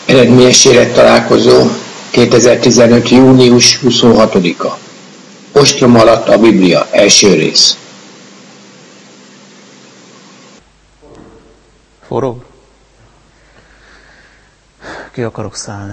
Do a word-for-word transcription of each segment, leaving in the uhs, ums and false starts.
Eredményes élettalálkozó kétezer-tizenöt. június huszonhatodika. Ostrom alatt a Biblia, első rész. Forró? Ki akarok szállni?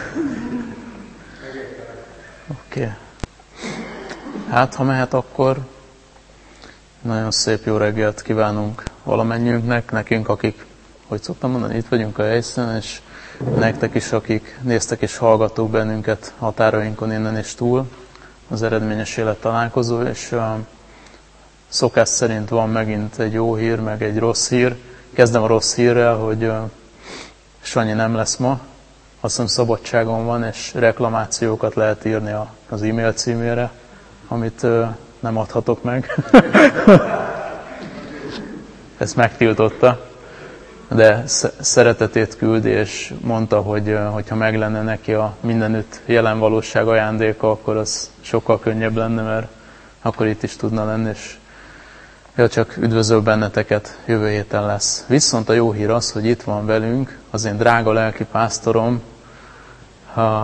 Oké. Okay. Hát, ha mehet, akkor nagyon szép jó reggelt kívánunk valamennyiünknek, nekünk, akik, hogy szoktam mondani, itt vagyunk a helyszínen, és nektek is, akik néztek és hallgattok bennünket határainkon innen és túl, az eredményes élettalálkozó, és uh, szokás szerint van megint egy jó hír, meg egy rossz hír. Kezdem a rossz hírrel, hogy uh, Sanyi nem lesz ma, azt hiszem szabadságon van, és reklamációkat lehet írni a, az e-mail címére, amit uh, nem adhatok meg. Ezt megtiltotta, de szeretetét küldi, és mondta, hogy ha meg lenne neki a mindenütt jelen valóság ajándéka, akkor az sokkal könnyebb lenne, mert akkor itt is tudna lenni, és ja, csak üdvözöl benneteket, jövő héten lesz. Viszont a jó hír az, hogy itt van velünk az én drága lelki pásztorom, a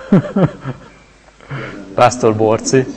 Pásztor Borci,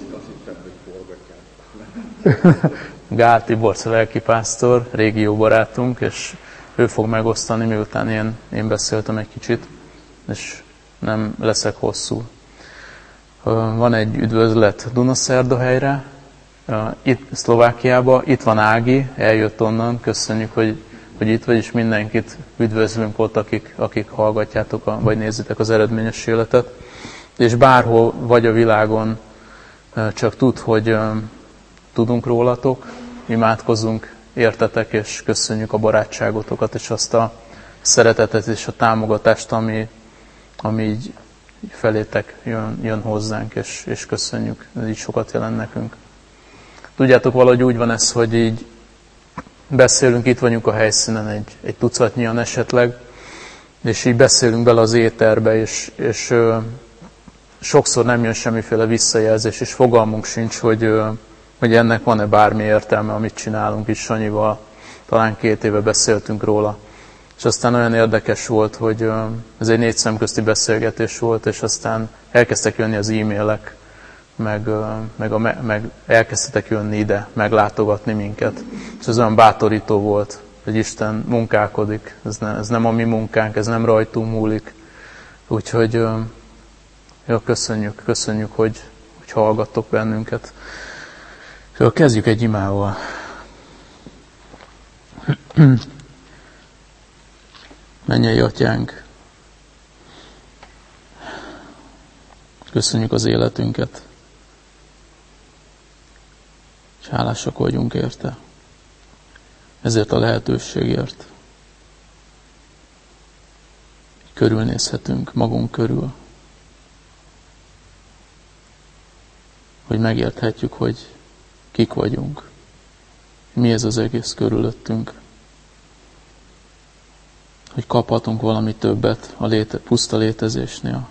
Gál Tiborc lelkipásztor, régi jó barátunk, és ő fog megosztani, miután én, én beszéltem egy kicsit, és nem leszek hosszú. Van egy üdvözlet Dunaszerdahelyre, itt Szlovákiába, itt van Ági, eljött onnan, köszönjük, hogy, hogy itt vagy, és mindenkit üdvözlünk ott, akik, akik hallgatjátok, a, vagy nézitek az eredményes életet. És bárhol vagy a világon, csak tudd, hogy tudunk rólatok, imádkozunk, értetek, és köszönjük a barátságotokat, és azt a szeretetet és a támogatást, ami, ami így felétek jön, jön hozzánk, és, és köszönjük, ez így sokat jelent nekünk. Tudjátok, valahogy úgy van ez, hogy így beszélünk, itt vagyunk a helyszínen egy, egy tucatnyian esetleg, és így beszélünk bele az éterbe, és, és ö, sokszor nem jön semmiféle visszajelzés, és fogalmunk sincs, hogy ö, hogy ennek van-e bármi értelme, amit csinálunk itt Sanyival. Talán két éve beszéltünk róla. És aztán olyan érdekes volt, hogy ez egy négy szemközti beszélgetés volt, és aztán elkezdtek jönni az e-mailek, meg, meg, a, meg elkezdtek jönni ide, meglátogatni minket. És ez olyan bátorító volt, hogy Isten munkálkodik. Ez, ne, ez nem a mi munkánk, ez nem rajtunk múlik. Úgyhogy ja, köszönjük, köszönjük, hogy, hogy hallgattok bennünket. Kezdjük egy imával. Mennyei Atyánk, köszönjük az életünket, és hálásak vagyunk érte, ezért a lehetőségért. Körülnézhetünk magunk körül, hogy megérthetjük, hogy kik vagyunk, mi ez az egész körülöttünk, hogy kaphatunk valami többet a léte, puszta létezésnél,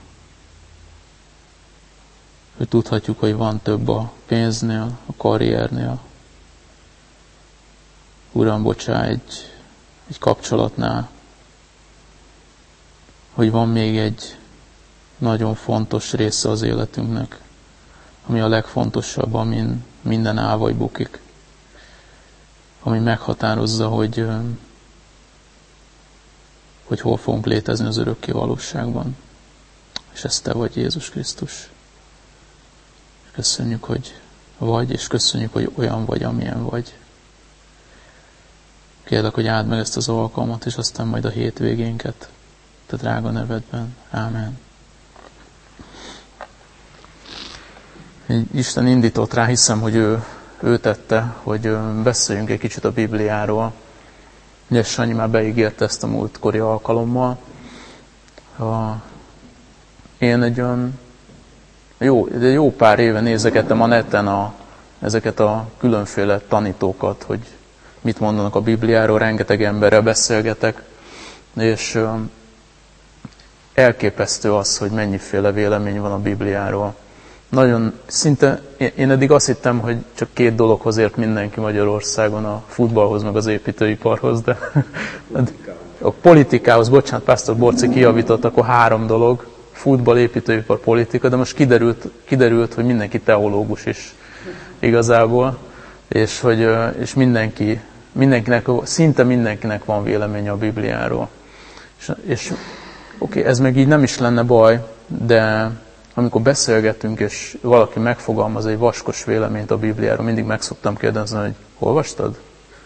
hogy tudhatjuk, hogy van több a pénznél, a karriernél. Uram, bocsánat, egy, egy kapcsolatnál, hogy van még egy nagyon fontos része az életünknek, ami a legfontosabb, amin minden áll vagy bukik, ami meghatározza, hogy, hogy hol fogunk létezni az örökké valóságban. És ez Te vagy, Jézus Krisztus. Köszönjük, hogy vagy, és köszönjük, hogy olyan vagy, amilyen vagy. Kérlek, hogy áld meg ezt az alkalmat, és aztán majd a hétvégénket. Te drága nevedben. Ámen. Isten indított rá, hiszem, hogy ő, ő tette, hogy beszéljünk egy kicsit a Bibliáról. Ugye Sanyi már beígérte ezt a múltkori alkalommal. Én egy olyan jó, jó pár éve nézegettem a neten a, ezeket a különféle tanítókat, hogy mit mondanak a Bibliáról, rengeteg emberrel beszélgetek, és elképesztő az, hogy mennyiféle vélemény van a Bibliáról. Nagyon, szinte, én eddig azt hittem, hogy csak két dologhoz ért mindenki Magyarországon, a futballhoz, meg az építőiparhoz, de a politikához, bocsánat, Pásztor Borci kijavított, akkor három dolog, futball, építőipar, politika, de most kiderült, kiderült, hogy mindenki teológus is igazából, és hogy és mindenki, mindenkinek, szinte mindenkinek van véleménye a Bibliáról. És, és oké, ez meg így nem is lenne baj, de amikor beszélgetünk, és valaki megfogalmaz egy vaskos véleményt a Bibliáról, mindig meg szoktam kérdezni, hogy olvastad?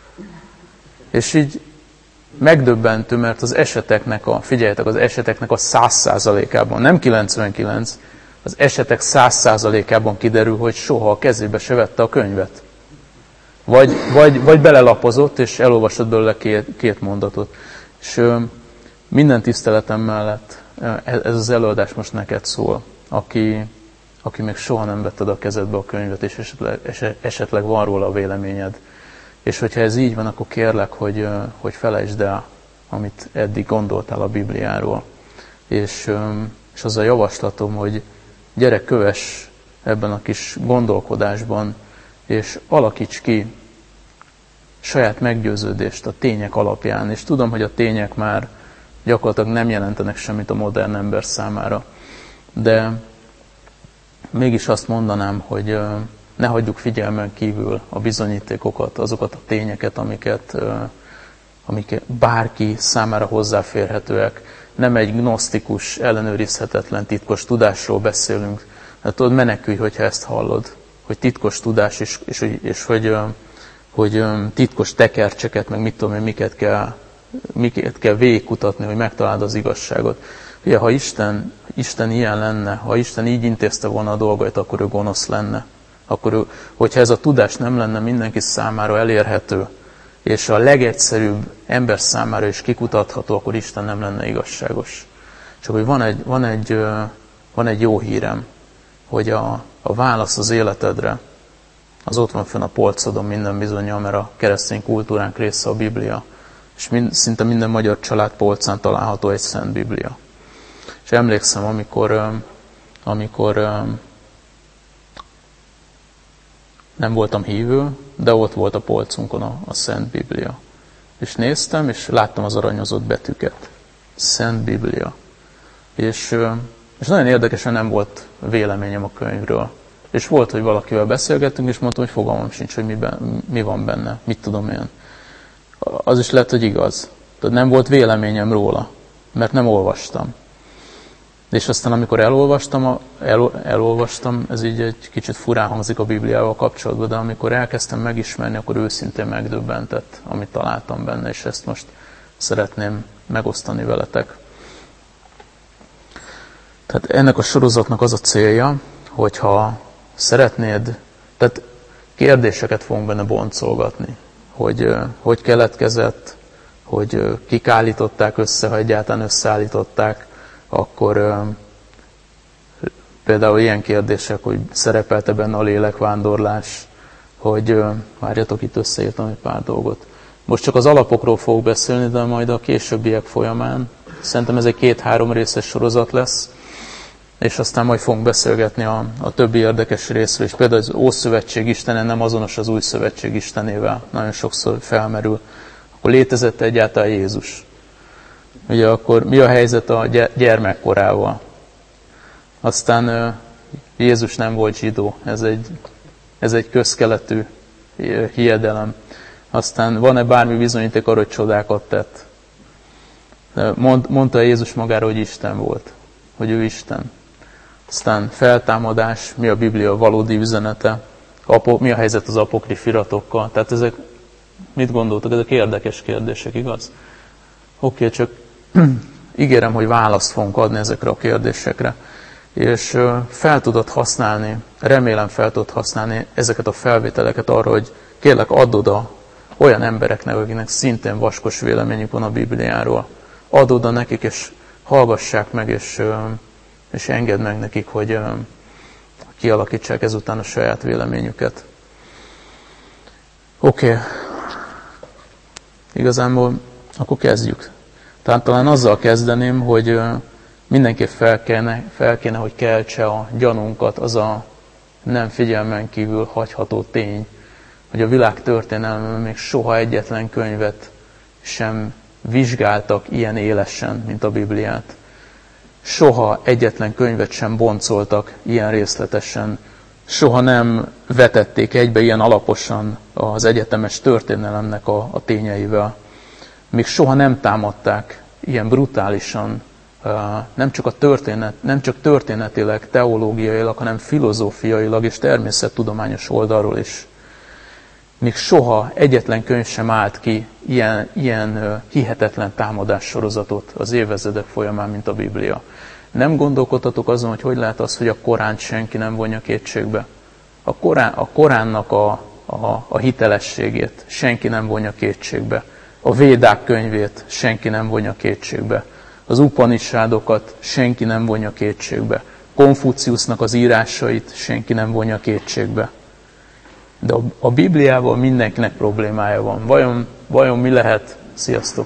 És így megdöbbentő, mert az eseteknek a, figyeljetek, az eseteknek a száz százalékában, nem kilencvenkilenc, az esetek száz százalékában kiderül, hogy soha a kezébe se vette a könyvet. Vagy, vagy, vagy belelapozott, és elolvasott belőle két, két mondatot. És ö, minden tiszteletem mellett ez az előadás most neked szól, aki, aki még soha nem vetted a kezedbe a könyvet, és esetleg, esetleg van róla a véleményed. És hogyha ez így van, akkor kérlek, hogy, hogy felejtsd el, amit eddig gondoltál a Bibliáról. És, és az a javaslatom, hogy gyere, kövess ebben a kis gondolkodásban, és alakíts ki saját meggyőződést a tények alapján. És tudom, hogy a tények már gyakorlatilag nem jelentenek semmit a modern ember számára. De mégis azt mondanám, hogy ne hagyjuk figyelmen kívül a bizonyítékokat, azokat a tényeket, amiket, amiket bárki számára hozzáférhetőek. Nem egy gnosztikus, ellenőrizhetetlen titkos tudásról beszélünk. Hát tudod, menekülj, hogyha ezt hallod, hogy titkos tudás, és, és, és, és hogy, hogy titkos tekercseket, meg mit tudom én, miket kell, miket kell végigkutatni, hogy megtaláld az igazságot. Ugye, ha Isten, Isten ilyen lenne, ha Isten így intézte volna a dolgait, akkor ő gonosz lenne. Akkor ő, hogyha ez a tudás nem lenne mindenki számára elérhető, és a legegyszerűbb ember számára is kikutatható, akkor Isten nem lenne igazságos. Csak hogy van egy, van egy, van egy jó hírem, hogy a, a válasz az életedre, az ott van fönn a polcodon minden bizonnyal, mert a keresztény kultúránk része a Biblia. És mind, szinte minden magyar család polcán található egy szent Biblia. És emlékszem, amikor, amikor nem voltam hívő, de ott volt a polcunkon a, a Szent Biblia. És néztem, és láttam az aranyozott betűket. Szent Biblia. És, és nagyon érdekesen nem volt véleményem a könyvről. És volt, hogy valakivel beszélgettünk, és mondtam, hogy fogalmam sincs, hogy miben, mi van benne, mit tudom én. Az is lett, hogy igaz. Tehát nem volt véleményem róla, mert nem olvastam. És aztán, amikor elolvastam, el, elolvastam, ez így egy kicsit furán hangzik a Bibliával kapcsolatban, de amikor elkezdtem megismerni, akkor őszintén megdöbbentett, amit találtam benne, és ezt most szeretném megosztani veletek. Tehát ennek a sorozatnak az a célja, hogyha szeretnéd, tehát kérdéseket fogunk benne boncolgatni, hogy hogy keletkezett, hogy kik állították össze, ha egyáltalán összeállították, akkor ö, például ilyen kérdések, hogy szerepelte benne a lélekvándorlás, hogy ö, várjatok, itt összeírtam egy pár dolgot. Most csak az alapokról fogok beszélni, de majd a későbbiek folyamán. Szerintem ez egy két-három részes sorozat lesz, és aztán majd fogunk beszélgetni a, a többi érdekes részről. És például az Ószövetség Istene nem azonos az Új Szövetség Istenével. Nagyon sokszor felmerül. Akkor létezett egyáltalán Jézus? Ugye akkor mi a helyzet a gyermekkorával? Aztán Jézus nem volt zsidó, ez egy, ez egy közkeletű hiedelem. Aztán van-e bármi bizonyíték arra, hogy csodákat tett? Mond, mondta Jézus magára, hogy Isten volt, hogy ő Isten. Aztán feltámadás, mi a Biblia valódi üzenete, Apo, mi a helyzet az apokrif iratokkal? Tehát ezek, mit gondoltok, ezek érdekes kérdések, igaz? Oké, okay, csak ígérem, hogy választ fogunk adni ezekre a kérdésekre. És fel tudod használni, remélem fel tudod használni ezeket a felvételeket arra, hogy kérlek add oda olyan embereknek, akiknek szintén vaskos véleményük van a Bibliáról. Add oda nekik, és hallgassák meg, és, és engedd meg nekik, hogy kialakítsák ezután a saját véleményüket. Oké. Okay. Igazából akkor kezdjük. Tehát talán azzal kezdeném, hogy mindenképp fel kéne, fel kéne, hogy keltse a gyanunkat az a nem figyelmen kívül hagyható tény, hogy a világ történelmében még soha egyetlen könyvet sem vizsgáltak ilyen élesen, mint a Bibliát. Soha egyetlen könyvet sem boncoltak ilyen részletesen, soha nem vetették egybe ilyen alaposan az egyetemes történelemnek a, a tényeivel. Még soha nem támadták ilyen brutálisan, nem csak, a történet, nem csak történetileg, teológiailag, hanem filozófiailag és természettudományos oldalról is. Még soha egyetlen könyv sem állt ki ilyen, ilyen hihetetlen támadássorozatot az évezredek folyamán, mint a Biblia. Nem gondolkodhatok azon, hogy hogy lehet az, hogy a Koránt senki nem vonja kétségbe. A, Korán, a Koránnak a, a, a hitelességét senki nem vonja kétségbe. A Védák könyvét senki nem vonja kétségbe. Az Upanisádokat senki nem vonja kétségbe. Konfuciusznak az írásait senki nem vonja kétségbe. De a, a Bibliával mindenkinek problémája van. Vajon, vajon mi lehet? Sziasztok!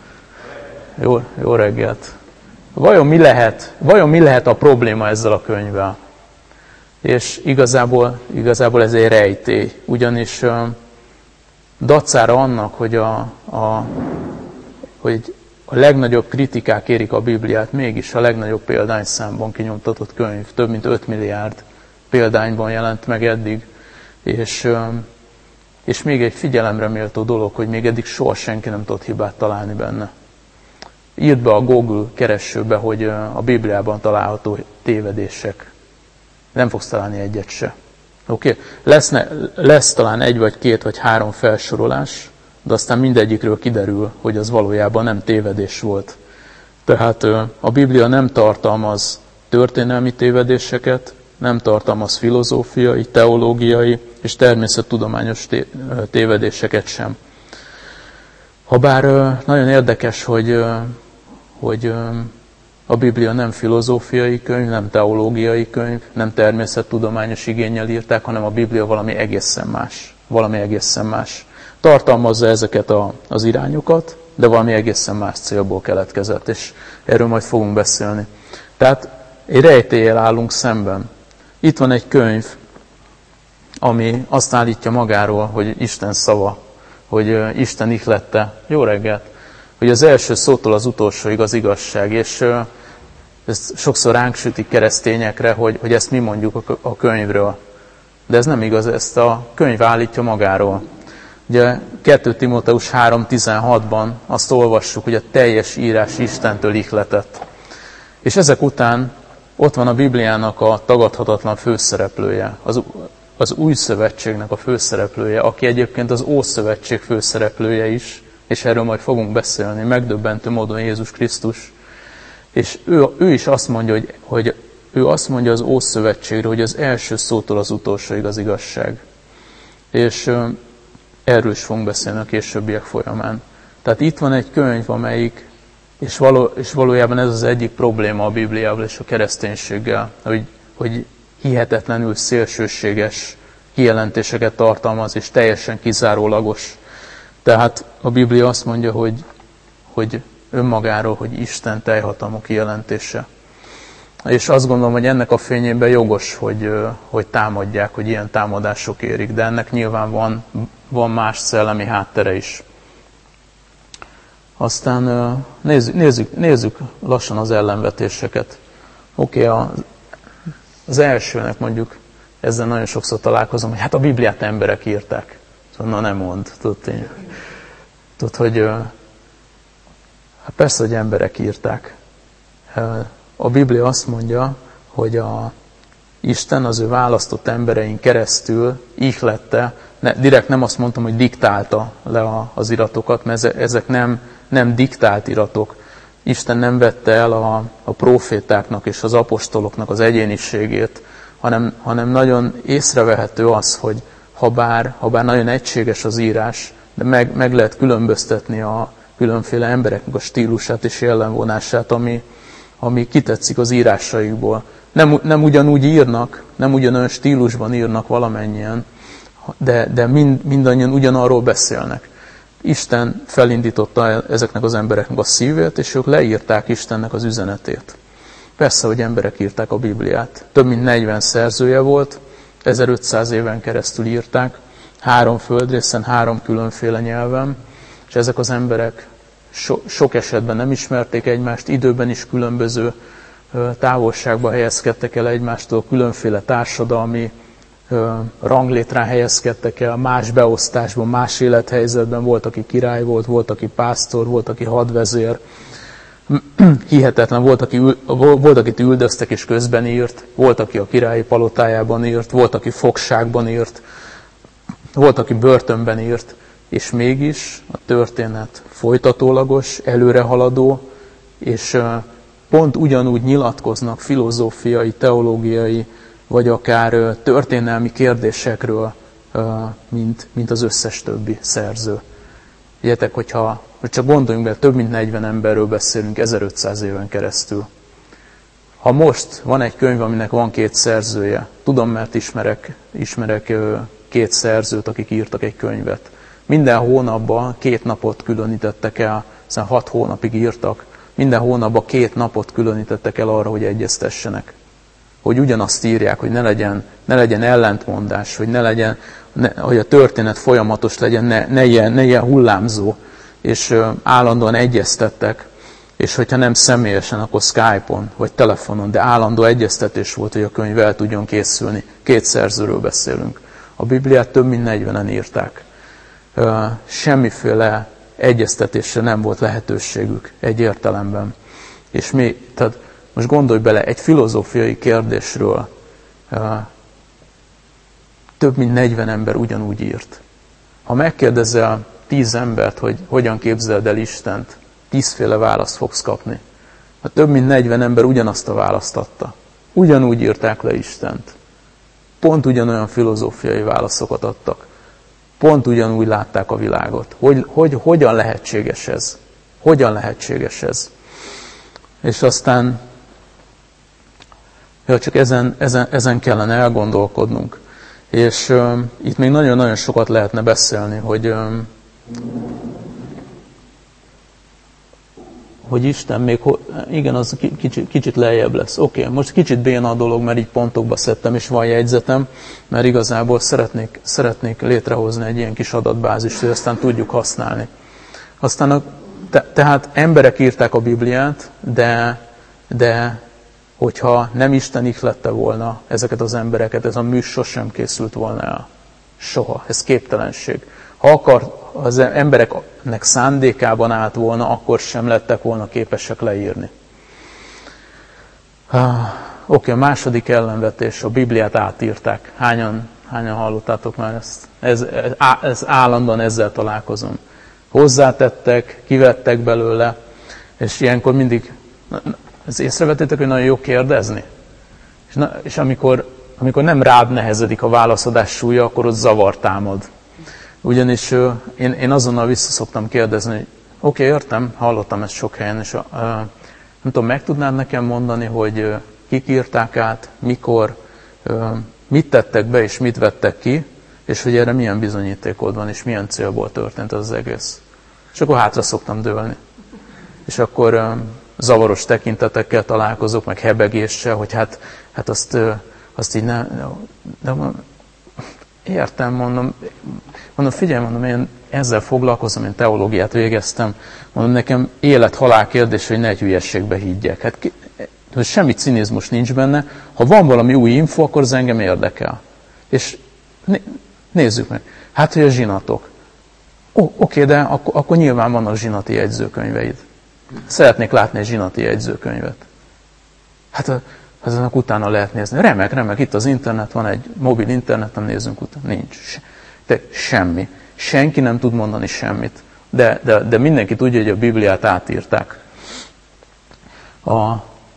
Jó, jó reggelt! Vajon mi lehet, vajon mi lehet a probléma ezzel a könyvvel? És igazából, igazából ez egy rejtély. Ugyanis uh, dacára annak, hogy a, a, hogy a legnagyobb kritikák érik a Bibliát, mégis a legnagyobb példányszámban kinyomtatott könyv. Több mint öt milliárd példányban jelent meg eddig. És, uh, és még egy figyelemre méltó dolog, hogy még eddig soha senki nem tudott hibát találni benne. Írd be a Google keresőbe, hogy a Bibliában található tévedések. Nem fogsz találni egyet se. Oké? Okay? Lesz, lesz talán egy vagy két vagy három felsorolás, de aztán mindegyikről kiderül, hogy az valójában nem tévedés volt. Tehát a Biblia nem tartalmaz történelmi tévedéseket, nem tartalmaz filozófiai, teológiai és természettudományos tévedéseket sem. Habár nagyon érdekes, hogy, hogy a Biblia nem filozófiai könyv, nem teológiai könyv, nem természettudományos igénnyel írták, hanem a Biblia valami egészen más. Valami egészen más. Tartalmazza ezeket a, az irányokat, de valami egészen más célból keletkezett, és erről majd fogunk beszélni. Tehát egy rejtéllyel állunk szemben. Itt van egy könyv, ami azt állítja magáról, hogy Isten szava, hogy Isten ihlette, jó reggelt, hogy az első szótól az utolsóig az igazság, és ezt sokszor ránk sütik keresztényekre, hogy, hogy ezt mi mondjuk a könyvről. De ez nem igaz, ezt a könyv állítja magáról. Ugye kettő Timóteus három tizenhatban azt olvassuk, hogy a teljes írás Istentől ihletett. És ezek után ott van a Bibliának a tagadhatatlan főszereplője, az, az új szövetségnek a főszereplője, aki egyébként az Ószövetség főszereplője is, és erről majd fogunk beszélni, megdöbbentő módon Jézus Krisztus. És ő, ő is azt mondja, hogy, hogy ő azt mondja az Ószövetségre, hogy az első szótól az utolsóig az igazság. És ö, erről is fogunk beszélni a későbbiek folyamán. Tehát itt van egy könyv, amelyik, és, való, és valójában ez az egyik probléma a Bibliával és a kereszténységgel, hogy, hogy hihetetlenül szélsőséges kijelentéseket tartalmaz, és teljesen kizárólagos. Tehát a Biblia azt mondja, hogy, hogy önmagáról, hogy Isten teljhatalmú kijelentése. És azt gondolom, hogy ennek a fényében jogos, hogy, hogy támadják, hogy ilyen támadások érik, de ennek nyilván van, van más szellemi háttere is. Aztán nézzük, nézzük, nézzük lassan az ellenvetéseket. Oké, okay, az elsőnek mondjuk, ezzel nagyon sokszor találkozom, hogy hát a Bibliát emberek írták. Szóval, na nem mond, tudod tényleg. Tudod, hogy hát persze, hogy emberek írták. A Biblia azt mondja, hogy a Isten az ő választott emberein keresztül ihlette, ne, direkt nem azt mondtam, hogy diktálta le a, az iratokat, mert ezek nem, nem diktált iratok. Isten nem vette el a, a prófétáknak és az apostoloknak az egyéniségét, hanem, hanem nagyon észrevehető az, hogy ha bár, ha bár nagyon egységes az írás, de meg, meg lehet különböztetni a különféle embereknek a stílusát és jellemvonását, ami, ami kitetszik az írásaikból. Nem, nem ugyanúgy írnak, nem ugyanolyan stílusban írnak valamennyien, de, de mind, mindannyian ugyanarról beszélnek. Isten felindította ezeknek az embereknek a szívét, és ők leírták Istennek az üzenetét. Persze, hogy emberek írták a Bibliát. Több mint negyven szerzője volt, ezerötszáz éven keresztül írták, három földrészen, három különféle nyelven, és ezek az emberek so, sok esetben nem ismerték egymást, időben is különböző távolságban helyezkedtek el egymástól, különféle társadalmi ranglétrán helyezkedtek el, más beosztásban, más élethelyzetben, volt, aki király volt, volt, aki pásztor, volt, aki hadvezér, hihetetlen, volt, aki, volt, akit üldöztek és közben írt, volt, aki a királyi palotájában írt, volt, aki fogságban írt, volt, aki börtönben írt, és mégis a történet folytatólagos, előrehaladó, és pont ugyanúgy nyilatkoznak filozófiai, teológiai, vagy akár történelmi kérdésekről, mint, mint az összes többi szerző. Egyetek, hogyha hogy csak gondoljunk be, több mint negyven emberről beszélünk ezerötszáz éven keresztül. Ha most van egy könyv, aminek van két szerzője, tudom, mert ismerek, ismerek két szerzőt, akik írtak egy könyvet. Minden hónapban két napot különítettek el, hiszen hat hónapig írtak, minden hónapban két napot különítettek el arra, hogy egyeztessenek. Hogy ugyanazt írják, hogy ne legyen, ne legyen ellentmondás, hogy, ne legyen, ne, hogy a történet folyamatos legyen, ne, ne, ilyen, ne ilyen hullámzó, és állandóan egyeztettek, és hogyha nem személyesen, akkor Skype-on, vagy telefonon, de állandó egyeztetés volt, hogy a könyv el tudjon készülni. Két szerzőről beszélünk. A Bibliát több mint negyvenen írták. Semmiféle egyeztetésre nem volt lehetőségük egy értelemben. És mi, tehát most gondolj bele, egy filozófiai kérdésről több mint negyven ember ugyanúgy írt. Ha megkérdezel tíz embert, hogy hogyan képzeld el Istent, tízféle választ fogsz kapni. Ha több mint negyven ember ugyanazt a választ adta. Ugyanúgy írták le Istent. Pont ugyanolyan filozófiai válaszokat adtak. Pont ugyanúgy látták a világot. Hogy, hogy, hogyan lehetséges ez? Hogyan lehetséges ez? És aztán ja, csak ezen, ezen, ezen kellene elgondolkodnunk. És uh, itt még nagyon-nagyon sokat lehetne beszélni, hogy, um, hogy Isten még, igen, az kicsit, kicsit lejjebb lesz. Oké, okay, most kicsit béna a dolog, mert így pontokba szedtem, és van jegyzetem, mert igazából szeretnék, szeretnék létrehozni egy ilyen kis adatbázist, hogy aztán tudjuk használni. Aztán a, te, tehát emberek írták a Bibliát, de, de hogyha nem Isten ihlette volna ezeket az embereket, ez a mű sosem készült volna el. Soha. Ez képtelenség. Ha akar, az embereknek szándékában állt volna, akkor sem lettek volna képesek leírni. Ah, Oké, okay, a második ellenvetés, a Bibliát átírták. Hányan, hányan hallottátok már ezt? Ez, ez, ez állandóan ezzel találkozom. Hozzátettek, kivettek belőle, és ilyenkor mindig... Ez észrevettétek, hogy nagyon jó kérdezni? És, na, és amikor, amikor nem rád nehezedik a válaszadás súlya, akkor ott zavar támad. Ugyanis uh, én, én azonnal vissza szoktam kérdezni, hogy oké, okay, értem, hallottam ezt sok helyen, és uh, nem tudom, meg tudnád nekem mondani, hogy uh, kik írták át, mikor, uh, mit tettek be, és mit vettek ki, és hogy erre milyen bizonyítékod van, és milyen célból történt az egész. És akkor hátra szoktam dőlni. És akkor... Uh, zavaros tekintetekkel találkozok, meg hebegéssel, hogy hát, hát azt, azt így nem... De értem, mondom, mondom, figyelj, mondom, én ezzel foglalkozom, én teológiát végeztem, mondom, nekem élet-halál kérdés, hogy ne egy hülyességbe higgyek. Hát ki, semmi cinizmus nincs benne, ha van valami új info, akkor az engem érdekel. És nézzük meg. Hát, hogy a zsinatok. Ó, oké, de akkor, akkor nyilván vannak zsinati jegyzőkönyveid. Szeretnék látni egy zsinati jegyzőkönyvet. Hát azonnak utána lehet nézni. Remek, remek, itt az internet, van egy mobil internet, nem nézzünk utána. Nincs. De semmi. Senki nem tud mondani semmit. De, de, de mindenki tudja, hogy a Bibliát átírták. A,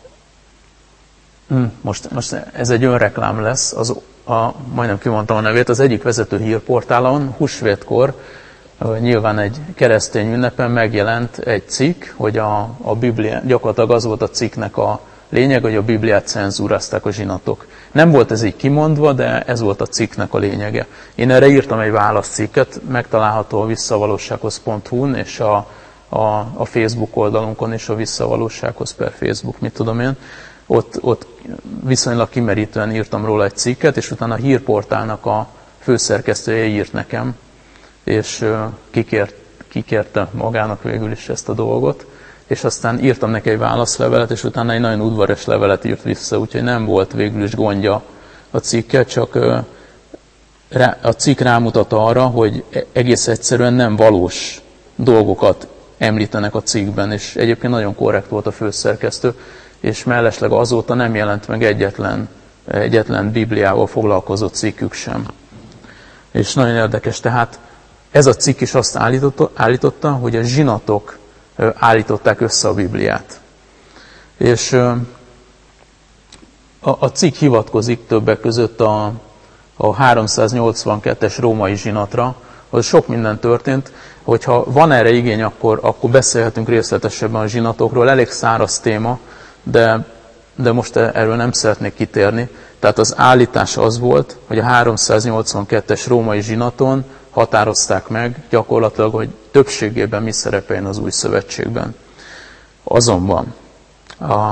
most, most ez egy önreklám lesz, az, a, majdnem kimondtam a nevét, az egyik vezető hírportálon húsvétkor nyilván egy keresztény ünnepen megjelent egy cikk, hogy a, a Biblia, gyakorlatilag az volt a cikknek a lényeg, hogy a Bibliát cenzúrázták a zsinatok. Nem volt ez így kimondva, de ez volt a cikknek a lényege. Én erre írtam egy válaszcikket, megtalálható a visszavalósághoz pont hu-n, és a, a, a Facebook oldalunkon is, a visszavalósághoz per Facebook, mit tudom én. Ott, ott viszonylag kimerítően írtam róla egy cikket, és utána a hírportálnak a főszerkesztője írt nekem, és kikért, kikérte magának végül is ezt a dolgot, és aztán írtam neki egy válaszlevelet, és utána egy nagyon udvaros levelet írt vissza, úgyhogy nem volt végül is gondja a cikkel, csak a cikk rámutat arra, hogy egész egyszerűen nem valós dolgokat említenek a cikkben, és egyébként nagyon korrekt volt a főszerkesztő, és mellesleg azóta nem jelent meg egyetlen, egyetlen Bibliával foglalkozó cikkük sem. És nagyon érdekes, tehát ez a cikk is azt állította, állította hogy a zsinatok állították össze a Bibliát. És a, a cikk hivatkozik többek között a, a háromszáznyolcvankettes római zsinatra, hogy sok minden történt. Hogyha van erre igény, akkor, akkor beszélhetünk részletesebben a zsinatokról. Elég száraz téma, de, de most erről nem szeretnék kitérni. Tehát az állítás az volt, hogy a háromszáznyolcvankettes római zsinaton határozták meg gyakorlatilag, hogy többségében mi szerepeljen az új szövetségben. Azonban a,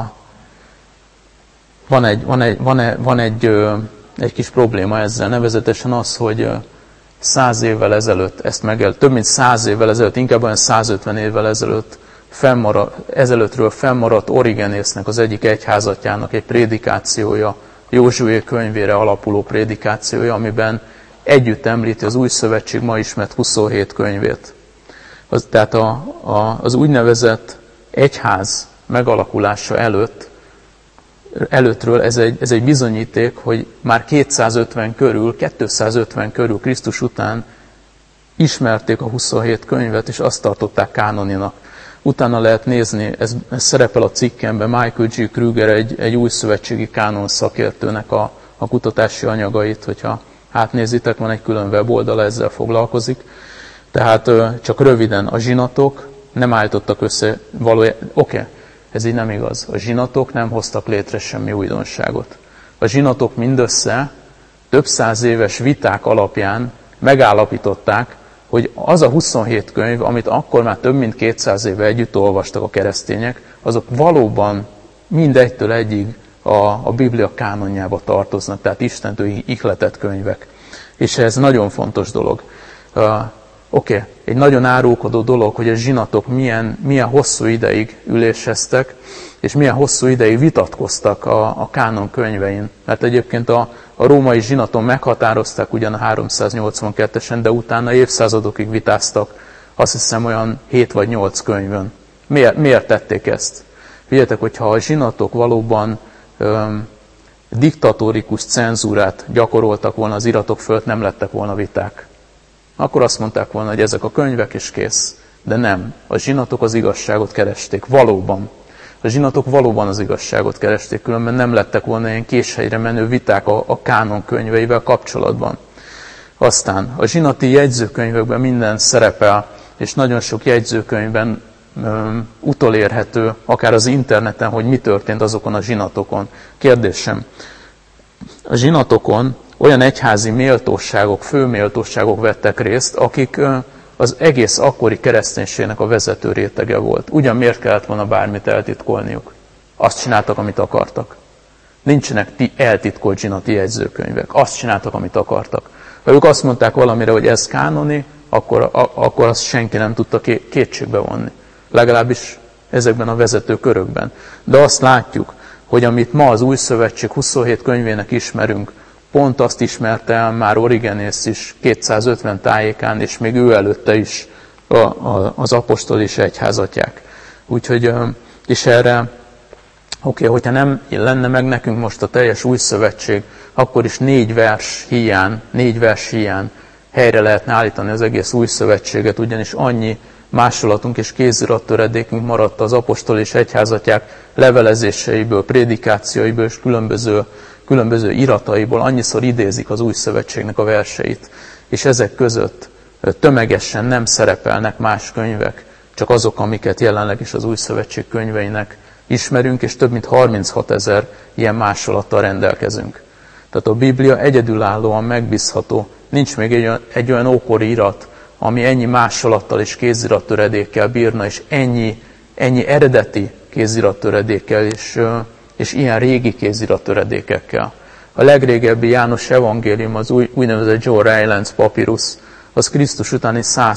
van, egy, van, egy, van, egy, van egy, egy kis probléma ezzel, nevezetesen az, hogy száz évvel ezelőtt, ezt megel, több mint száz évvel ezelőtt, inkább olyan százötven évvel ezelőtt, fennmaradt, ezelőttről fennmaradt Origenésznek, az egyik egyházatjának egy prédikációja, Józsué könyvére alapuló prédikációja, amiben együtt említi az új szövetség ma ismert huszonhét könyvét. Az, tehát a, a, az úgynevezett egyház megalakulása előtt, előttről ez egy, ez egy bizonyíték, hogy már kétszázötven körül, kétszázötven körül Krisztus után ismerték a huszonhét könyvet, és azt tartották kánoninak. Utána lehet nézni, ez, ez szerepel a cikkemben, Michael G. Kruger egy, egy új szövetségi kánon szakértőnek a, a kutatási anyagait, hogyha átnézitek, van egy külön weboldala, ezzel foglalkozik. Tehát csak röviden, a zsinatok nem állítottak össze valójában, oké, okay, ez így nem igaz. A zsinatok nem hoztak létre semmi újdonságot. A zsinatok mindössze több száz éves viták alapján megállapították, hogy az a huszonhét könyv, amit akkor már több mint kétszáz éve együtt olvastak a keresztények, azok valóban mindegytől egyig a, a Biblia kánonjába tartoznak, tehát Istentől ihletett könyvek. És ez nagyon fontos dolog. Uh, Oké, okay. Egy nagyon árulkodó dolog, hogy a zsinatok milyen, milyen hosszú ideig üléseztek, és milyen hosszú ideig vitatkoztak a, a kánon könyvein. Mert egyébként a, a római zsinaton meghatározták ugyan a háromszáznyolcvankettesen, de utána évszázadokig vitáztak, azt hiszem olyan hét vagy nyolc könyvön. Miért, miért tették ezt? Figyeljetek, hogyha a zsinatok valóban öm, diktatórikus cenzúrát gyakoroltak volna az iratok fölött, nem lettek volna viták. Akkor azt mondták volna, hogy ezek a könyvek is kész. De nem. A zsinatok az igazságot keresték. Valóban. A zsinatok valóban az igazságot keresték, különben nem lettek volna ilyen késhelyre menő viták a, a kánon könyveivel kapcsolatban. Aztán a zsinati jegyzőkönyvekben minden szerepel, és nagyon sok jegyzőkönyvben um, utolérhető, akár az interneten, hogy mi történt azokon a zsinatokon. Kérdésem, a zsinatokon olyan egyházi méltóságok, főméltóságok vettek részt, akik az egész akkori kereszténységnek a vezető rétege volt. Ugyan miért kellett volna bármit eltitkolniuk? Azt csináltak, amit akartak. Nincsenek ti eltitkolt zsinati jegyzőkönyvek. Azt csináltak, amit akartak. Ha ők azt mondták valamire, hogy ez kánoni, akkor, a, akkor azt senki nem tudta kétségbe vonni. Legalábbis ezekben a vezető körökben. De azt látjuk, hogy amit ma az új szövetség huszonhét könyvének ismerünk, pont azt ismerte el már Origenész is kétszázötven tájékán, és még ő előtte is a, a, az apostol és egyházatják. Úgyhogy, és erre, oké, okay, hogyha nem lenne meg nekünk most a teljes új szövetség, akkor is négy vers hiány, négy vers hiány helyre lehetne állítani az egész új szövetséget, ugyanis annyi másolatunk és kézirattöredékünk maradt az apostol és egyházatják levelezéseiből, prédikációiből és különböző különböző irataiból, annyiszor idézik az új szövetségnek a verseit, és ezek között tömegesen nem szerepelnek más könyvek, csak azok, amiket jelenleg is az új szövetség könyveinek ismerünk, és több mint harminchat ezer ilyen másolattal rendelkezünk. Tehát a Biblia egyedülállóan megbízható, nincs még egy, egy olyan ókori irat, ami ennyi másolattal és kézirattöredékkel bírna, és ennyi, ennyi eredeti kézirattöredékkel és és ilyen régi kézirattöredékekkel. A legrégebbi János evangélium, az új, úgynevezett John Rylands papírus, az Krisztus utáni száz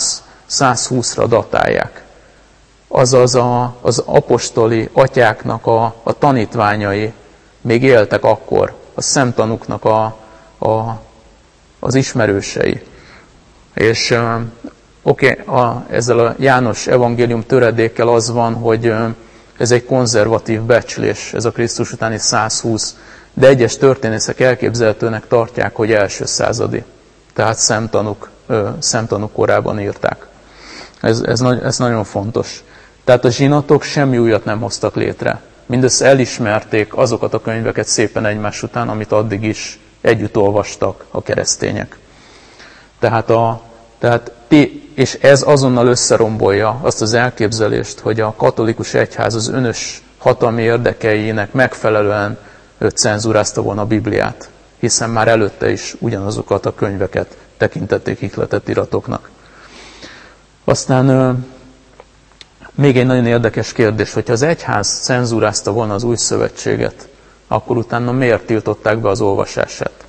százhúszra datálják. Azaz a, az apostoli atyáknak a, a tanítványai még éltek akkor, a szemtanúknak a, a, az ismerősei. És oké, okay, ezzel a János evangélium töredékkel az van, hogy ez egy konzervatív becslés, ez a Krisztus utáni százhúsz, de egyes történészek elképzelhetőnek tartják, hogy első századi. Tehát szemtanúk, szemtanúk korában írták. Ez, ez, ez nagyon fontos. Tehát a zsinatok semmi újat nem hoztak létre. Mindössze elismerték azokat a könyveket szépen egymás után, amit addig is együtt olvastak a keresztények. Tehát, a, tehát és ez azonnal összerombolja azt az elképzelést, hogy a katolikus egyház az önös hatalmi érdekeinek megfelelően cenzúrázta volna a Bibliát, hiszen már előtte is ugyanazokat a könyveket tekintették ihletett iratoknak. Aztán még egy nagyon érdekes kérdés, hogyha az egyház cenzúrázta volna az új szövetséget, akkor utána miért tiltották be az olvasását?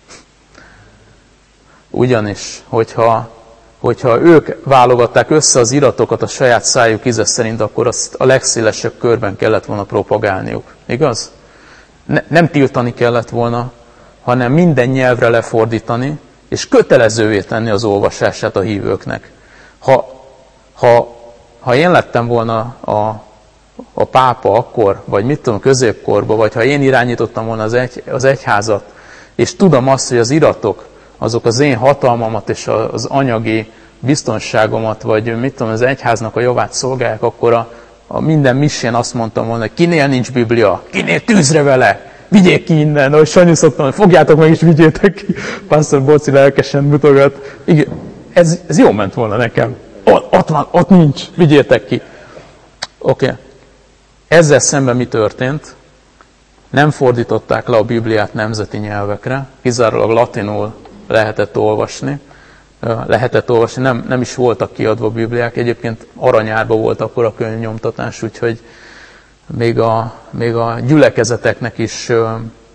Ugyanis, hogyha, hogyha ők válogatták össze az iratokat a saját szájuk íze szerint, akkor azt a legszélesebb körben kellett volna propagálniuk. Igaz? Ne, nem tiltani kellett volna, hanem minden nyelvre lefordítani, és kötelezővé tenni az olvasását a hívőknek. Ha, ha, ha én lettem volna a, a pápa akkor, vagy mit tudom, középkorban, vagy ha én irányítottam volna az, egy, az egyházat, és tudom azt, hogy az iratok, azok az én hatalmamat és az anyagi biztonságomat, vagy mit tudom, az egyháznak a javát szolgálják, akkor a, a minden misén azt mondtam volna, hogy kinél nincs Biblia, kinél tűzre vele, vigyék ki innen, ahogy Sanyi szoktam, hogy fogjátok meg és vigyétek ki. Pásztor Boci lelkesen mutogat. Igen, ez, ez jó ment volna nekem. Ott, ott van, ott nincs, vigyétek ki. Oké. Okay. Ezzel szemben mi történt? Nem fordították le a Bibliát nemzeti nyelvekre, kizárólag latinul lehetett olvasni. Lehetett olvasni, nem, nem is voltak kiadva Bibliák, egyébként aranyárba volt akkor a könyvnyomtatás, úgyhogy még a, még a gyülekezeteknek is uh,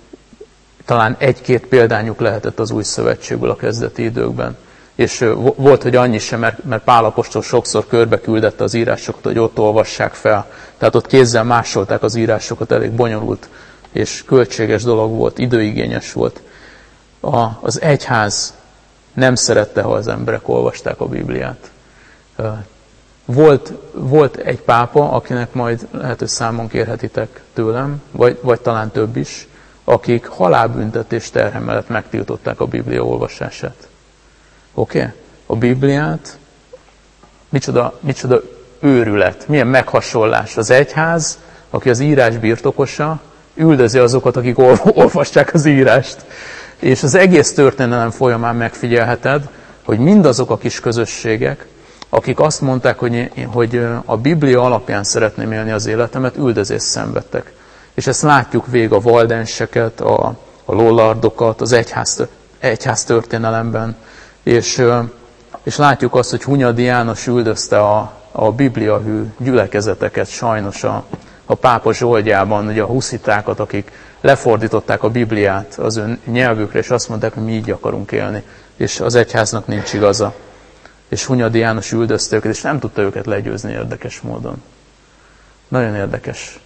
talán egy-két példányuk lehetett az új szövetségből a kezdeti időkben. És uh, volt, hogy annyi sem, mert, mert Pál apostol sokszor körbe küldette az írásokat, hogy ott olvassák fel. Tehát ott kézzel másolták az írásokat, elég bonyolult és költséges dolog volt, időigényes volt. A, az egyház nem szerette, ha az emberek olvasták a Bibliát. Uh, Volt, volt egy pápa, akinek majd lehet, hogy számon kérhetitek tőlem, vagy, vagy talán több is, akik halálbüntetés terhe mellett megtiltották a Biblia olvasását. Oké? Okay? A Bibliát, micsoda, micsoda őrület, milyen meghasonlás. Az egyház, aki az írás birtokosa, üldözi azokat, akik olvassák az írást. És az egész történelem folyamán megfigyelheted, hogy mindazok a kis közösségek, akik azt mondták, hogy, hogy a Biblia alapján szeretném élni az életemet, üldözést szenvedtek. És ezt látjuk végig a valdenseket, a, a lollardokat, az egyház, egyház történelemben. És, és látjuk azt, hogy Hunyadi János üldözte a, a bibliahű gyülekezeteket sajnos a, a pápa zsoldjában, ugye a huszitákat, akik lefordították a Bibliát az ön nyelvükre, és azt mondták, hogy mi így akarunk élni. És az egyháznak nincs igaza. És Hunyadi János üldözte őket, és nem tudta őket legyőzni érdekes módon. Nagyon érdekes.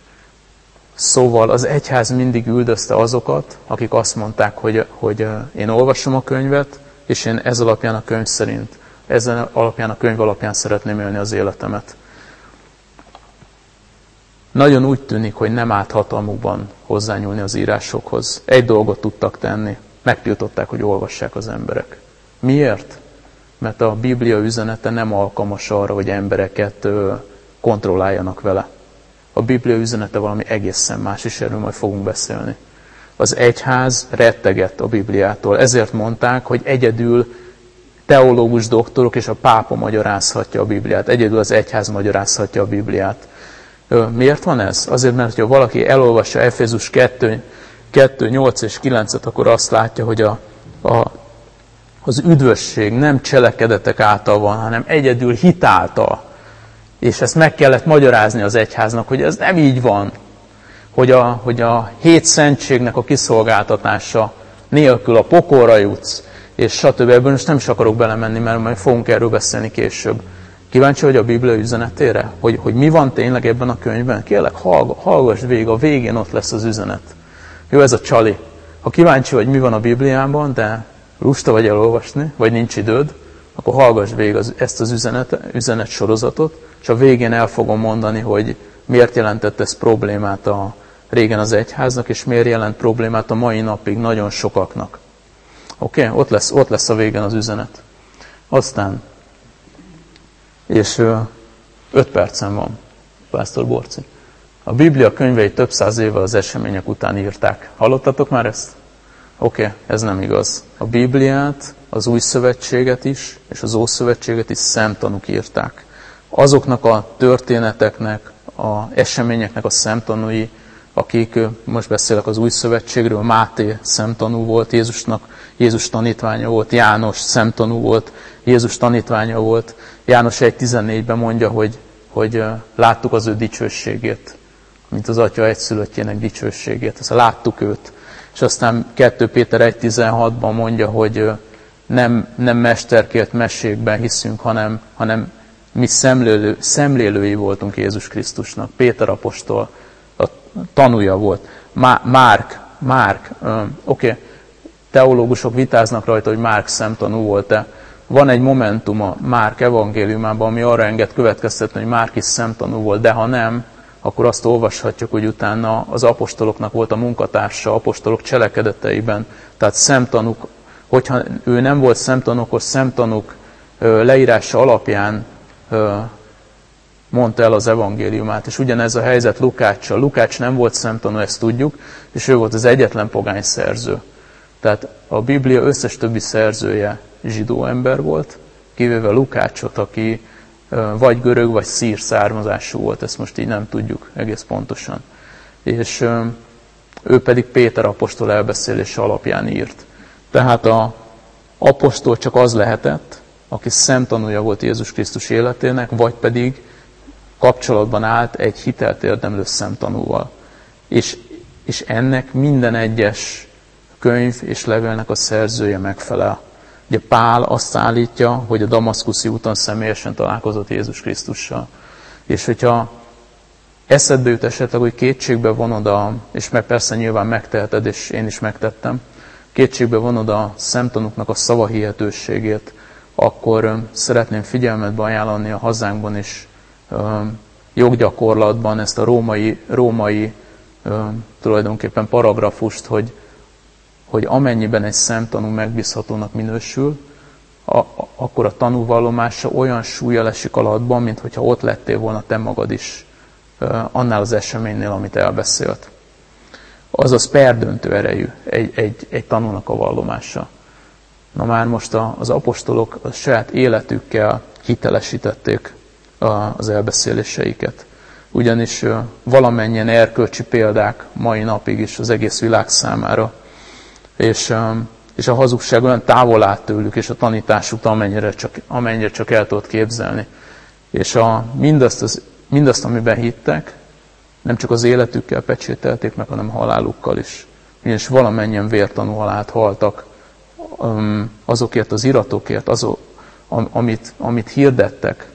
Szóval az egyház mindig üldözte azokat, akik azt mondták, hogy, hogy én olvasom a könyvet, és én ez alapján a könyv szerint, ezen alapján a könyv alapján szeretném élni az életemet. Nagyon úgy tűnik, hogy nem állt hatalmukban hozzányúlni az írásokhoz. Egy dolgot tudtak tenni, megtiltották, hogy olvassák az emberek. Miért? Mert a Biblia üzenete nem alkalmas arra, hogy embereket kontrolláljanak vele. A Biblia üzenete valami egészen más, és erről majd fogunk beszélni. Az egyház rettegett a Bibliától. Ezért mondták, hogy egyedül teológus doktorok és a pápa magyarázhatja a Bibliát. Egyedül az egyház magyarázhatja a Bibliát. Miért van ez? Azért, mert ha valaki elolvassa Efézus kettő, nyolc és kilencet, akkor azt látja, hogy a, a az üdvösség nem cselekedetek által van, hanem egyedül hit által. És ezt meg kellett magyarázni az egyháznak, hogy ez nem így van. Hogy a, hogy a hét szentségnek a kiszolgáltatása nélkül a pokolra jutsz, és stb. Ebből most nem is akarok belemenni, mert majd fogunk erről beszélni később. Kíváncsi vagy a Biblia üzenetére? Hogy, hogy mi van tényleg ebben a könyvben? Kérlek, hallgass végig, a végén ott lesz az üzenet. Jó, ez a csali. Ha kíváncsi vagy, mi van a Bibliában, de lusta vagy elolvasni, vagy nincs időd, akkor hallgass végig az, ezt az üzenet, üzenet sorozatot, és a végén el fogom mondani, hogy miért jelentett ez problémát a régen az egyháznak, és miért jelent problémát a mai napig nagyon sokaknak. Oké? Okay? Ott lesz, ott lesz a végén az üzenet. Aztán, és ö, öt percen van, Pásztor Borci. A Biblia könyvei több száz évvel az események után írták. Hallottatok már ezt? Oké, okay, ez nem igaz. A Bibliát, az Új Szövetséget is, és az Ószövetséget is szemtanúk írták. Azoknak a történeteknek, az eseményeknek a szemtanúi, akik, most beszélek az Új Szövetségről, Máté szemtanú volt, Jézusnak, Jézus tanítványa volt, János szemtanú volt, Jézus tanítványa volt. János egy tizennégyben mondja, hogy, hogy láttuk az ő dicsőségét, mint az Atya egyszülöttjének dicsőségét. Ezt láttuk őt. És aztán kettő Péter egy tizenhatban mondja, hogy nem, nem mesterkélt mesékben hiszünk, hanem, hanem mi szemlélő, szemlélői voltunk Jézus Krisztusnak. Péter apostol a tanúja volt. Má, Márk, Márk, oké, okay, teológusok vitáznak rajta, hogy Márk szemtanú volt-e. Van egy momentum a Márk evangéliumában, ami arra enged következtetni, hogy Márk is szemtanú volt, de ha nem, akkor azt olvashatjuk, hogy utána az apostoloknak volt a munkatársa, apostolok cselekedeteiben, tehát szemtanúk, hogyha ő nem volt szemtanú, akkor szemtanúk leírása alapján mondta el az evangéliumát, és ugyanez a helyzet Lukáccsal. Lukács nem volt szemtanú, ezt tudjuk, és ő volt az egyetlen pogány szerző. Tehát a Biblia összes többi szerzője zsidó ember volt, kivéve Lukácsot, aki vagy görög, vagy szír származású volt, ezt most így nem tudjuk egész pontosan. És ő pedig Péter apostol elbeszélése alapján írt. Tehát az apostol csak az lehetett, aki szemtanúja volt Jézus Krisztus életének, vagy pedig kapcsolatban állt egy hitelt érdemlő szemtanúval. És, és ennek minden egyes könyv és levélnek a szerzője megfelel. Ugye Pál azt állítja, hogy a damaszkuszi úton személyesen találkozott Jézus Krisztussal. És hogyha eszedbe jut esetleg, hogy kétségbe vonod a, és meg persze nyilván megteheted, és én is megtettem, kétségbe vonod a szemtanúknak a szavahihetőségét, akkor szeretném figyelmetbe ajánlani a hazánkban is joggyakorlatban ezt a római, római tulajdonképpen paragrafust, hogy hogy amennyiben egy szemtanú megbízhatónak minősül, a, a, akkor a tanúvallomása olyan súllyal esik alatban, mint hogyha ott lettél volna te magad is uh, annál az eseménynél, amit elbeszélt. Azaz perdöntő erejű egy, egy, egy tanúnak a vallomása. Na már most a, az apostolok a saját életükkel hitelesítették a, az elbeszéléseiket. Ugyanis uh, valamennyien erkölcsi példák mai napig is az egész világ számára. És, és a hazugság olyan távol állt tőlük, és a tanításuk amennyire csak, amennyire csak el tudott képzelni. És a, mindazt, az, mindazt, amiben hittek, nem csak az életükkel pecsételték meg, hanem halálukkal is. És valamennyien vértanú halált haltak azokért az iratokért, azok, amit, amit hirdettek.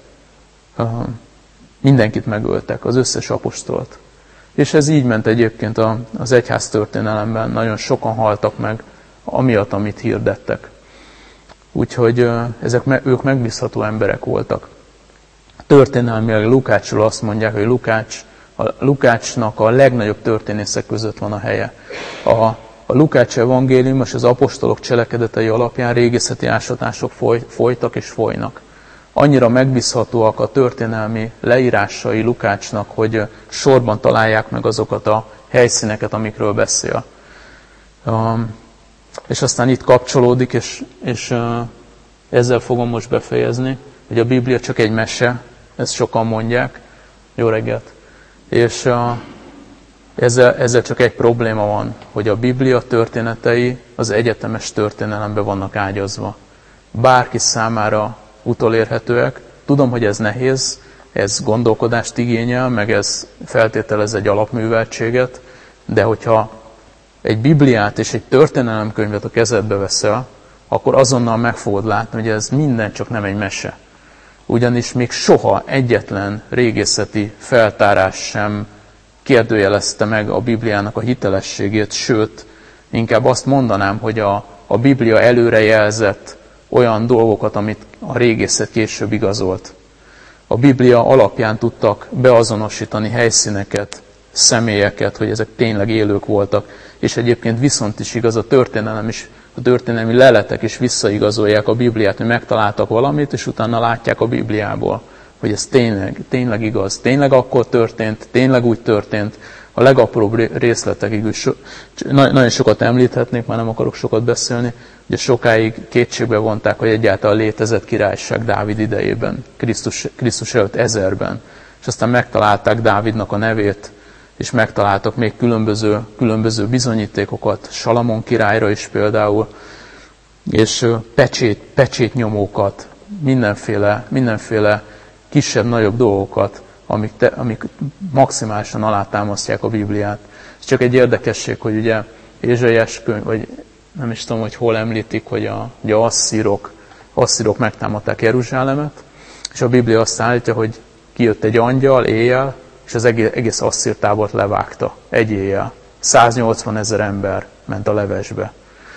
Mindenkit megöltek, az összes apostolt. És ez így ment egyébként az egyház történelemben, nagyon sokan haltak meg, amiatt, amit hirdettek. Úgyhogy ezek, ők megbízható emberek voltak. Történelmileg Lukácsról azt mondják, hogy Lukács, a Lukácsnak a legnagyobb történészek között van a helye. A, a Lukács evangélium és az apostolok cselekedetei alapján régészeti ásatások foly, folytak és folynak. Annyira megbízhatóak a történelmi leírásai Lukácsnak, hogy sorban találják meg azokat a helyszíneket, amikről beszél. És aztán itt kapcsolódik, és, és ezzel fogom most befejezni, hogy a Biblia csak egy mese, ezt sokan mondják. Jó reggelt! És ezzel, ezzel csak egy probléma van, hogy a Biblia történetei az egyetemes történelembe vannak ágyazva. Bárki számára utolérhetőek. Tudom, hogy ez nehéz, ez gondolkodást igényel, meg ez feltételez egy alapműveltséget, de hogyha egy Bibliát és egy történelemkönyvet a kezedbe veszel, akkor azonnal meg fogod látni, hogy ez minden csak nem egy mese. ugyanis még soha egyetlen régészeti feltárás sem kérdőjelezte meg a Bibliának a hitelességét, sőt, inkább azt mondanám, hogy a, a Biblia előrejelzett olyan dolgokat, amit a régészet később igazolt. A Biblia alapján tudtak beazonosítani helyszíneket, személyeket, hogy ezek tényleg élők voltak, és egyébként viszont is igaz, a történelem is, a történelmi leletek is visszaigazolják a Bibliát, hogy megtaláltak valamit, és utána látják a Bibliából, hogy ez tényleg, tényleg igaz, tényleg akkor történt, tényleg úgy történt, a legapróbb részletekig is so, nagyon sokat említhetnék, már nem akarok sokat beszélni, ugye sokáig kétségbe vonták, hogy egyáltalán létezett királyság Dávid idejében, Krisztus, Krisztus előtt ezerben, és aztán megtalálták Dávidnak a nevét, és megtaláltak még különböző, különböző bizonyítékokat, Salamon királyra is például, és pecsét, pecsétnyomókat, mindenféle, mindenféle kisebb-nagyobb dolgokat, amik, te, amik maximálisan alátámasztják a Bibliát. Ez csak egy érdekesség, hogy ugye Ézsaiás könyv, vagy nem is tudom, hogy hol említik, hogy a, ugye asszírok, asszírok megtámadták Jeruzsálemet, és a Biblia azt állítja, hogy kijött egy angyal éjjel, és az egész, egész asszír tábort levágta egy éjjel. száznyolcvan ezer ember ment a levesbe.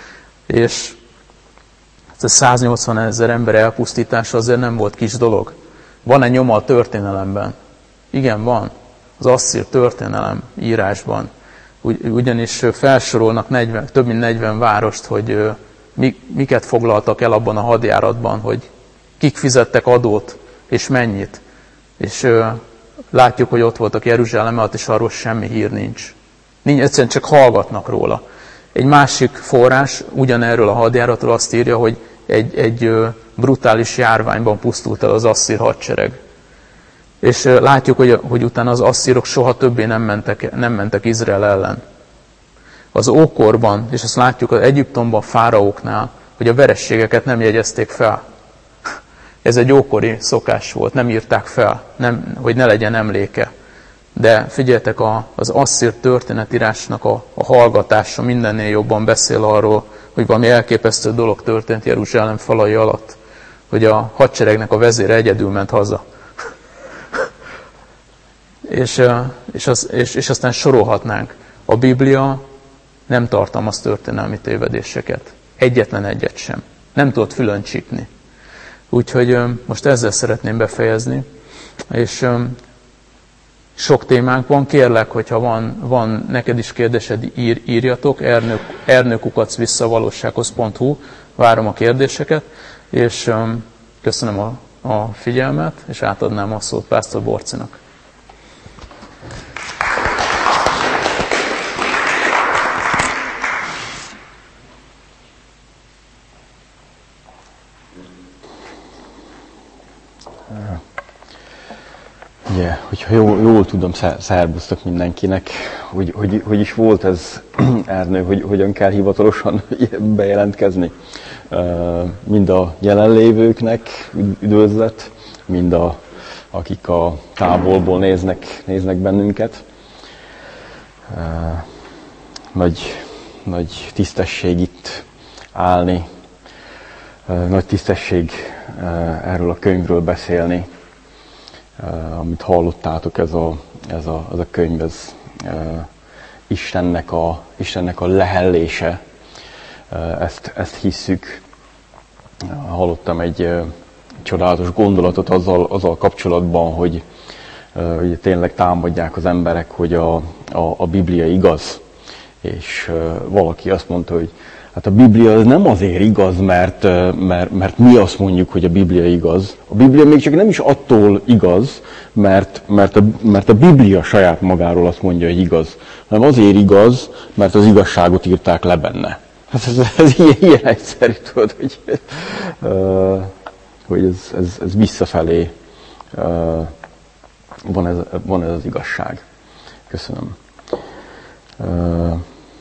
És ez a száznyolcvan ezer ember elpusztítása azért nem volt kis dolog. Van-e nyoma a történelemben? Igen, van. Az asszír történelem írásban. Ugyanis felsorolnak negyven, több mint negyven várost, hogy miket foglaltak el abban a hadjáratban, hogy kik fizettek adót, és mennyit. És látjuk, hogy ott voltak Jeruzsálem alatt, és arról semmi hír nincs. Nincs, egyszerűen csak hallgatnak róla. Egy másik forrás ugyanerről a hadjáratról azt írja, hogy egy, egy brutális járványban pusztult el az asszír hadsereg. És látjuk, hogy, hogy utána az asszírok soha többé nem mentek, nem mentek Izrael ellen. Az ókorban, és azt látjuk az Egyiptomban, fáraóknál, hogy a verességeket nem jegyezték fel. Ez egy ókori szokás volt, nem írták fel, nem, hogy ne legyen emléke. De figyeljetek, a, az asszír történetírásnak a, a hallgatása mindennél jobban beszél arról, hogy valami elképesztő dolog történt Jeruzsálem falai alatt, hogy a hadseregnek a vezére egyedül ment haza. és, és, az, és, és aztán sorolhatnánk. A Biblia nem tartalmaz történelmi tévedéseket. Egyetlen egyet sem. Nem tudott fülön csípni. Úgyhogy most ezzel szeretném befejezni. És sok témánk van. Kérlek, hogyha van, van neked is kérdésed, ír, írjatok. ernőkukac visszavalósághoz pont hu. Várom a kérdéseket. És köszönöm a, a figyelmet, és átadnám a szót Pásztor Borcinak. Ugye, hogyha jól, jól tudom, szervusztok mindenkinek, hogy, hogy, hogy is volt ez, Ernő, hogy hogyan kell hivatalosan bejelentkezni. Mind a jelenlévőknek üdvözlet, mind a, akik a távolból néznek, néznek bennünket. Nagy, nagy tisztesség itt állni, nagy tisztesség erről a könyvről beszélni. Uh, amit hallottátok, ez a, ez a, ez a könyv, ez uh, Istennek, a, Istennek a lehellése, uh, ezt, ezt hisszük. Uh, hallottam egy uh, csodálatos gondolatot azzal, azzal kapcsolatban, hogy uh, ugye tényleg támadják az emberek, hogy a, a, a Biblia igaz. És uh, valaki azt mondta, hogy hát a Biblia az nem azért igaz, mert, mert, mert mi azt mondjuk, hogy a Biblia igaz. A Biblia még csak nem is attól igaz, mert, mert, a, mert a Biblia saját magáról azt mondja, hogy igaz, hanem azért igaz, mert az igazságot írták le benne. Hát ez, ez ilyen, ilyen egyszerű, tudod, hogy, uh, hogy ez, ez, ez visszafelé uh, van, ez, van ez az igazság. Köszönöm. Uh,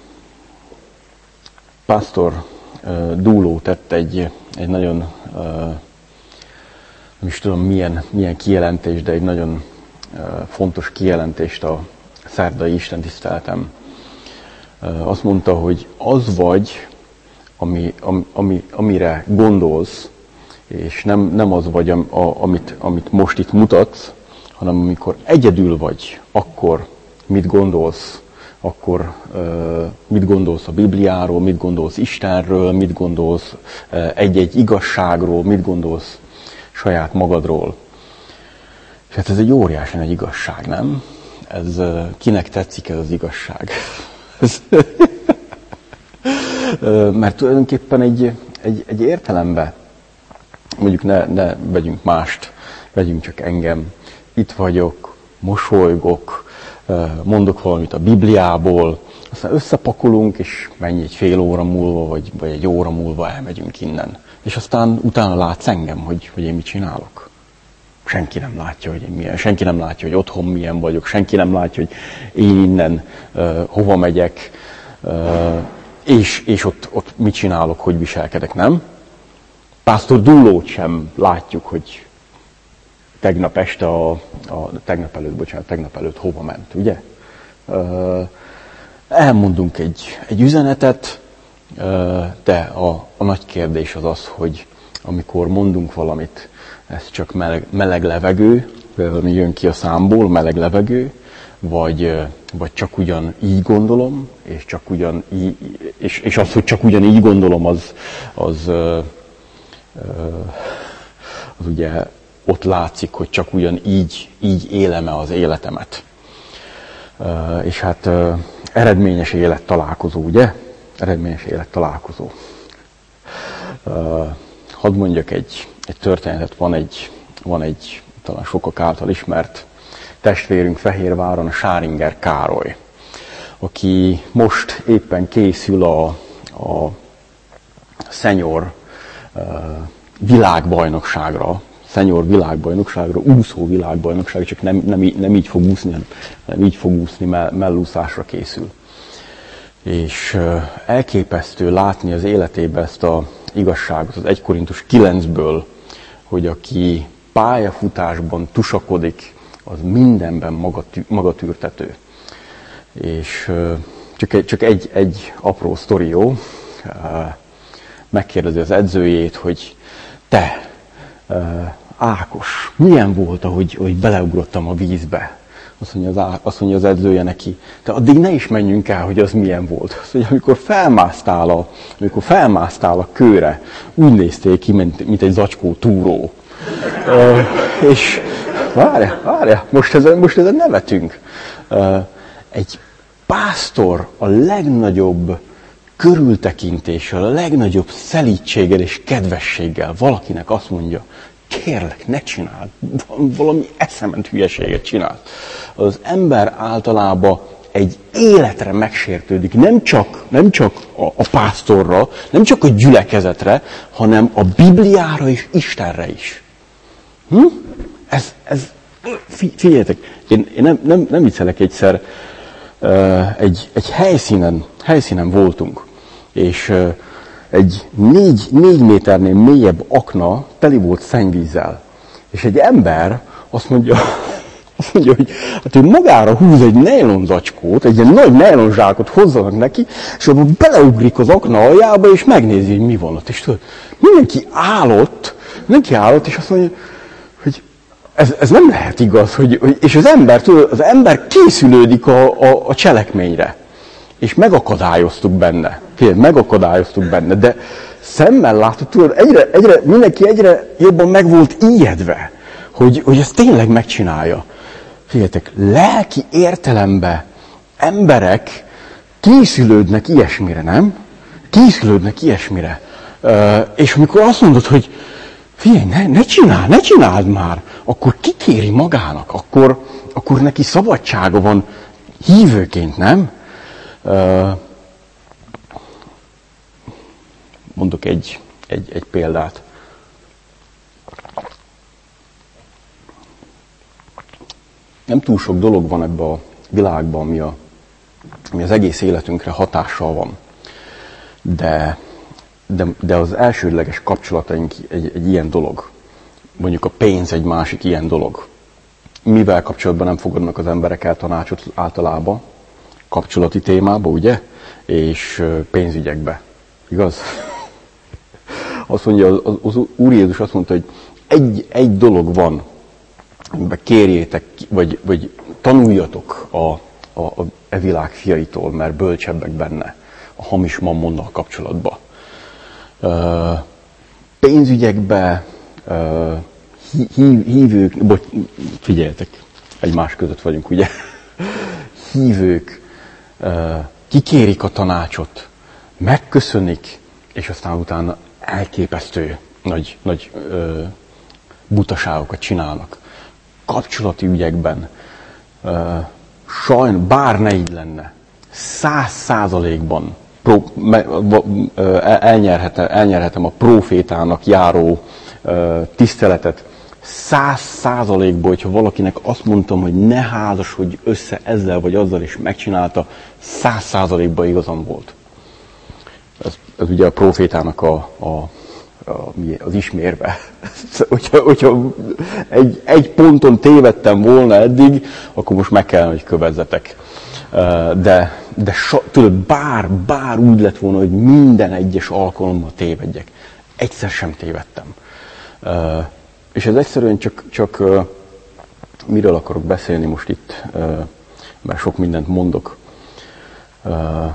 Pásztor uh, Dúló tett egy, egy nagyon, uh, nem is tudom milyen, milyen kijelentést, de egy nagyon uh, fontos kijelentést a szerdai istentiszteletem. Uh, azt mondta, hogy az vagy, ami, ami, amire gondolsz, És nem, nem az vagy, am, a, amit, amit most itt mutatsz, hanem amikor egyedül vagy, akkor mit gondolsz, akkor uh, mit gondolsz a Bibliáról, mit gondolsz Istenről, mit gondolsz uh, egy-egy igazságról, mit gondolsz saját magadról. És hát ez egy óriási nagy igazság, nem? Ez, uh, kinek tetszik ez az igazság? ez, uh, mert tulajdonképpen egy, egy, egy értelemben, mondjuk ne, ne vegyünk mást, vegyünk csak engem, itt vagyok, mosolygok, mondok valamit a Bibliából, aztán összepakolunk, és mennyi egy fél óra múlva, vagy, vagy egy óra múlva elmegyünk innen. És aztán utána látsz engem, hogy, hogy én mit csinálok. Senki nem látja, hogy én milyen, senki nem látja, hogy otthon milyen vagyok, senki nem látja, hogy én innen uh, hova megyek, uh, és, és ott, ott mit csinálok, hogy viselkedek, nem? Pásztor Dullót sem látjuk, hogy tegnap este, a, a tegnap előtt, bocsánat, tegnap előtt hova ment, ugye? Uh, elmondunk egy, egy üzenetet, uh, de a, a nagy kérdés az az, hogy amikor mondunk valamit, ez csak meleg, meleg levegő, ami jön ki a számból, meleg levegő, vagy, uh, vagy csak ugyan így gondolom, és csak ugyan így, és, és az, hogy csak ugyan így gondolom, az, az, uh, uh, az ugye ott látszik, hogy csak ugyan így, így élem-e az életemet. Uh, és hát uh, eredményes élet találkozó, ugye? Eredményes élet találkozó. Uh, hadd mondjak egy, egy történetet, van egy, van egy talán sokak által ismert testvérünk Fehérváron, a Sáringer Károly, aki most éppen készül a, a senior uh, világbajnokságra, senior világbajnokságra, úszó világbajnokságra, csak nem, nem, nem így fog úszni, hanem így fog úszni, mellúszásra készül. És uh, elképesztő látni az életében ezt az igazságot, az egy Korintus kilencből, hogy aki pályafutásban tusakodik, az mindenben magatű, magatűrtető. És uh, csak, egy, csak egy, egy apró sztori, jó? Uh, megkérdezi az edzőjét, hogy te, uh, Ákos, milyen volt, ahogy, ahogy beleugrottam a vízbe? Azt mondja, az, azt mondja az edzője neki, de addig ne is menjünk el, hogy az milyen volt. Azt mondja, amikor felmásztál a, amikor felmásztál a kőre, úgy néztél ki, mint, mint egy zacskó túró. uh, és várja, várja, most ezen, most ezen nevetünk. Uh, egy pásztor a legnagyobb körültekintéssel, a legnagyobb szelídséggel és kedvességgel valakinek azt mondja, kérlek, ne csináld, valami eszement hülyeséget csinál. Az ember általában egy életre megsértődik, nem csak, nem csak a, a pásztorra, nem csak a gyülekezetre, hanem a Bibliára és Istenre is. Hm? Ez, ez, figyeljetek, én, én nem, nem, nem viccelek, egyszer uh, egy, egy helyszínen, helyszínen voltunk, és uh, egy négy, négy méternél mélyebb akna teli volt szennyvízzel. És egy ember azt mondja, azt mondja, hogy hát ő magára húz egy nejlonzacskót, egy ilyen nagy nejlonzsákot hozzanak neki, és abban beleugrik az akna aljába, és megnézi, hogy mi van ott. És tudod, mindenki állott, mindenki állott, és azt mondja, hogy ez, ez nem lehet igaz, hogy, hogy, és az ember, tudod, az ember készülődik a, a, a cselekményre. És megakadályoztuk benne. Figyelj, megakadályoztuk benne, de szemmel látod, tudod, egyre, egyre, mindenki egyre jobban meg volt ijedve, hogy, hogy ezt tényleg megcsinálja. Figyeljetek, lelki értelemben emberek készülődnek ilyesmire, nem? Készülődnek ilyesmire. Uh, és amikor azt mondod, hogy figyelj, ne, ne csinál, ne csináld már, akkor kikéri magának, akkor, akkor neki szabadsága van hívőként, nem? Uh, mondok egy, egy, egy példát. Nem túl sok dolog van ebben a világban, ami, a, ami az egész életünkre hatással van. De, de, de az elsődleges kapcsolataink egy, egy ilyen dolog. Mondjuk a pénz egy másik ilyen dolog. Mivel kapcsolatban nem fogadnak az emberek el tanácsot általában? Kapcsolati témába, ugye? És pénzügyekbe. Igaz? Azt mondja, az, az Úr Jézus azt mondta, hogy egy, egy dolog van, amiben kérjétek, vagy, vagy tanuljatok a, a, a e világ fiaitól, mert bölcsebbek benne a hamis mammonnal kapcsolatban. Uh, pénzügyekbe, uh, hív, hívők, bocs, figyeljetek, egymás között vagyunk, ugye? Hívők uh, kikérik a tanácsot, megköszönik, és aztán utána elképesztő nagy, nagy uh, butaságokat csinálnak. Kapcsolati ügyekben, uh, sajn, bár ne így lenne, száz százalékban Pro, me, elnyerhetem, elnyerhetem a profétának járó uh, tiszteletet. Száz százalékból, hogyha valakinek azt mondtam, hogy ne házasodj össze ezzel vagy azzal, és megcsinálta, száz százalékban igazam volt. Ez, ez ugye a profétának a, a, a, az ismérve. hogyha hogyha egy, egy ponton tévedtem volna eddig, akkor most meg kellene, hogy kövezzetek. De, de so, tudod, bár, bár úgy lett volna, hogy minden egyes alkalommal tévedjek. Egyszer sem tévedtem. Uh, és ez egyszerűen csak, csak uh, miről akarok beszélni most itt, uh, mert sok mindent mondok. Uh,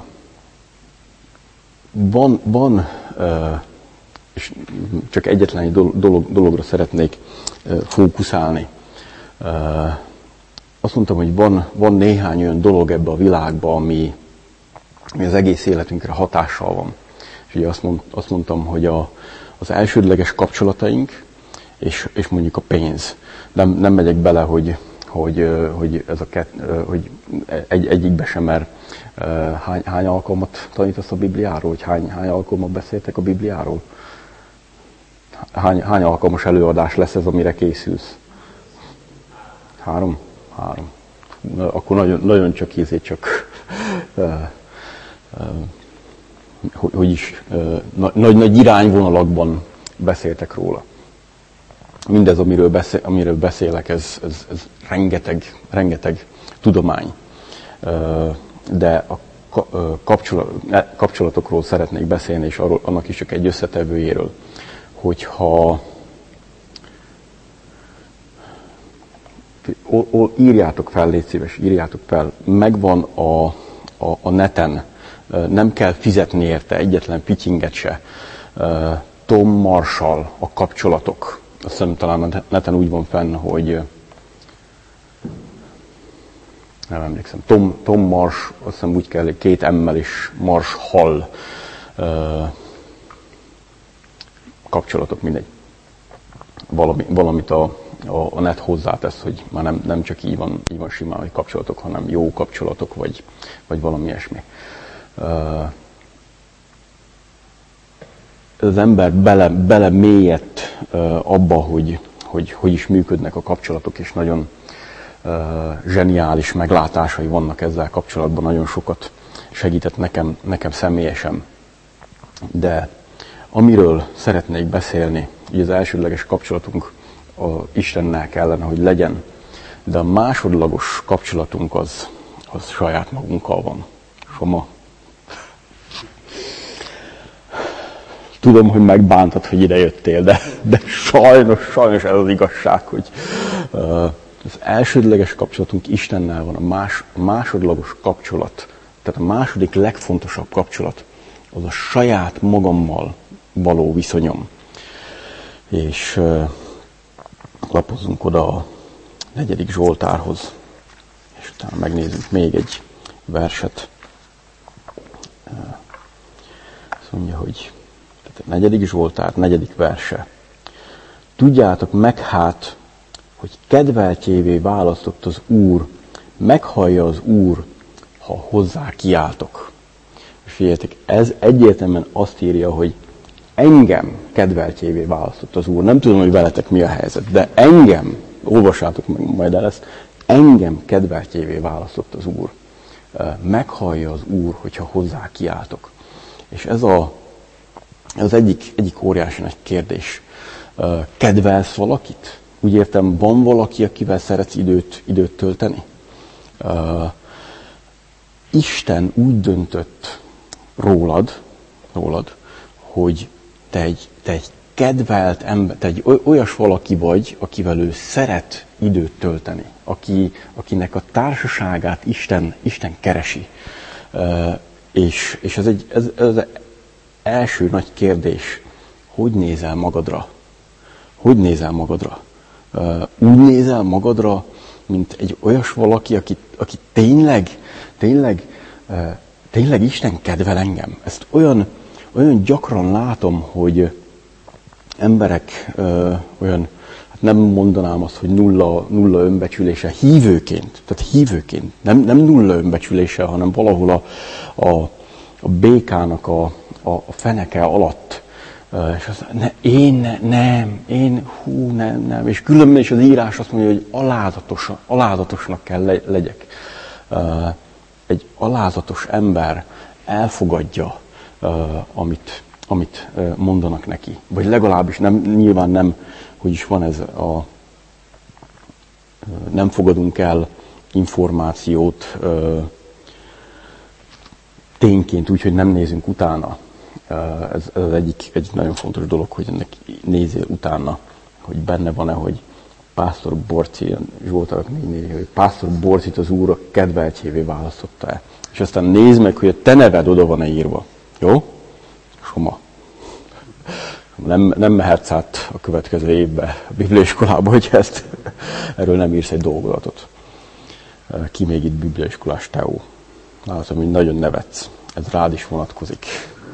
van, van uh, és csak egyetlen egy dolog, dologra szeretnék uh, fókuszálni. Uh, Azt mondtam, hogy van, van néhány olyan dolog ebbe a világban, ami, ami az egész életünkre hatással van. És ugye azt, mond, azt mondtam, hogy a, az elsődleges kapcsolataink, és, és mondjuk a pénz. Nem, nem megyek bele, hogy, hogy, hogy, ez a kett, hogy egy, egyikbe sem, mert hány, hány alkalmat tanítasz a Bibliáról, hogy hány, hány alkalmat beszéltek a Bibliáról? Hány, hány alkalmas előadás lesz ez, amire készülsz? Három? Három. Akkor nagyon, nagyon csak ízé, csak uh, uh, hogy, hogy is uh, nagy-nagy irányvonalakban beszéltek róla. Mindez, amiről, beszél, amiről beszélek, ez, ez, ez rengeteg, rengeteg tudomány. Uh, de a kapcsolat, kapcsolatokról szeretnék beszélni, és arról, annak is csak egy összetevőjéről, hogyha írjátok fel, légy szíves, írjátok fel, megvan a, a, a neten, nem kell fizetni érte egyetlen pityinget se. Tom Marshall, a kapcsolatok. Azt hiszem, talán a neten úgy van fenn, hogy nem emlékszem, Tom, Tom Marsh, azt hiszem úgy kell, két M-mel is, Marshall kapcsolatok, mindegy. Valami, valamit a a net hozzátesz, hogy már nem, nem csak így van, így van simán, hogy kapcsolatok, hanem jó kapcsolatok, vagy, vagy valami ilyesmi. Az ember bele, bele mélyedt abba, hogy, hogy hogy is működnek a kapcsolatok, és nagyon zseniális meglátásai vannak ezzel kapcsolatban, nagyon sokat segített nekem, nekem személyesen. De amiről szeretnék beszélni, így az elsődleges kapcsolatunk a Istennel kellene, hogy legyen, de a másodlagos kapcsolatunk az, az saját magunkkal van. Soma. Tudom, hogy megbántad, hogy ide jöttél, de, de sajnos, sajnos ez az igazság, hogy uh, az elsődleges kapcsolatunk Istennel van, a, más, a másodlagos kapcsolat, tehát a második legfontosabb kapcsolat, az a saját magammal való viszonyom. És uh, lapozzunk oda a negyedik Zsoltárhoz, és utána megnézzük még egy verset. Azt mondja, hogy tehát a negyedik Zsoltár, negyedik verse. Tudjátok meg hát, hogy kedveltjévé választott az Úr, meghallja az Úr, ha hozzá kiáltok. És figyeljetek, ez egyértelműen azt írja, hogy engem kedveltjévé választott az Úr. Nem tudom, hogy veletek mi a helyzet, de engem, olvassátok meg majd el ezt, engem kedveltjévé választott az Úr. Meghallja az Úr, hogyha hozzá kiáltok. És ez a, az egyik, egyik óriási nagy kérdés. Kedvelsz valakit? Úgy értem, van valaki, akivel szeretsz időt, időt tölteni? Isten úgy döntött rólad, rólad, hogy te egy, te egy kedvelt ember, te egy olyas valaki vagy, akivel ő szeret időt tölteni, aki, akinek a társaságát Isten, Isten keresi. És, és ez, egy, ez, ez az első nagy kérdés, hogy nézel magadra? Hogy nézel magadra? Úgy nézel magadra, mint egy olyas valaki, aki, aki tényleg, tényleg, tényleg Isten kedvel engem. Ezt olyan, olyan gyakran látom, hogy emberek ö, olyan, hát nem mondanám azt, hogy nulla, nulla önbecsülése, hívőként, tehát hívőként, nem, nem nulla önbecsülése, hanem valahol a, a, a békának a, a, a feneke alatt. Ö, és azt ne, én ne, nem, én hú, nem, nem. És különben is az írás azt mondja, hogy alázatos, alázatosnak kell le, legyek. Ö, egy alázatos ember elfogadja, ö, amit amit mondanak neki. Vagy legalábbis nem, nyilván nem, hogy is van ez a, nem fogadunk el információt tényként úgy, hogy nem nézünk utána. Ez, ez az egyik egy nagyon fontos dolog, hogy ennek nézzél utána, hogy benne van-e, hogy Pásztor Borci, Zsoltának néni, hogy Pásztor Borcit az Úr a kedveltjévé választotta-e. És aztán nézd meg, hogy a te neved oda van-e írva. Jó? Soma. Nem, nem mehetsz át a következő évbe a bibliaiskolába, hogy ezt, erről nem írsz egy dolgozatot. Ki még itt bibliaiskolás Teó? Látom, hogy nagyon nevetsz. Ez rád is vonatkozik.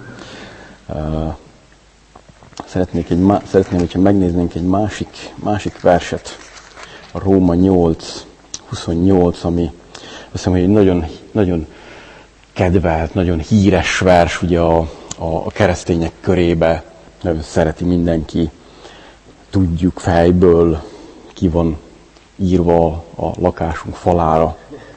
Szeretnék egy, szeretném, hogyha megnéznénk egy másik, másik verset. A Róma nyolc huszonnyolc, ami azt hiszem, hogy egy nagyon, nagyon kedvelt, nagyon híres vers, ugye a a keresztények körébe, nagyon szereti mindenki, tudjuk fejből, ki van írva a lakásunk falára.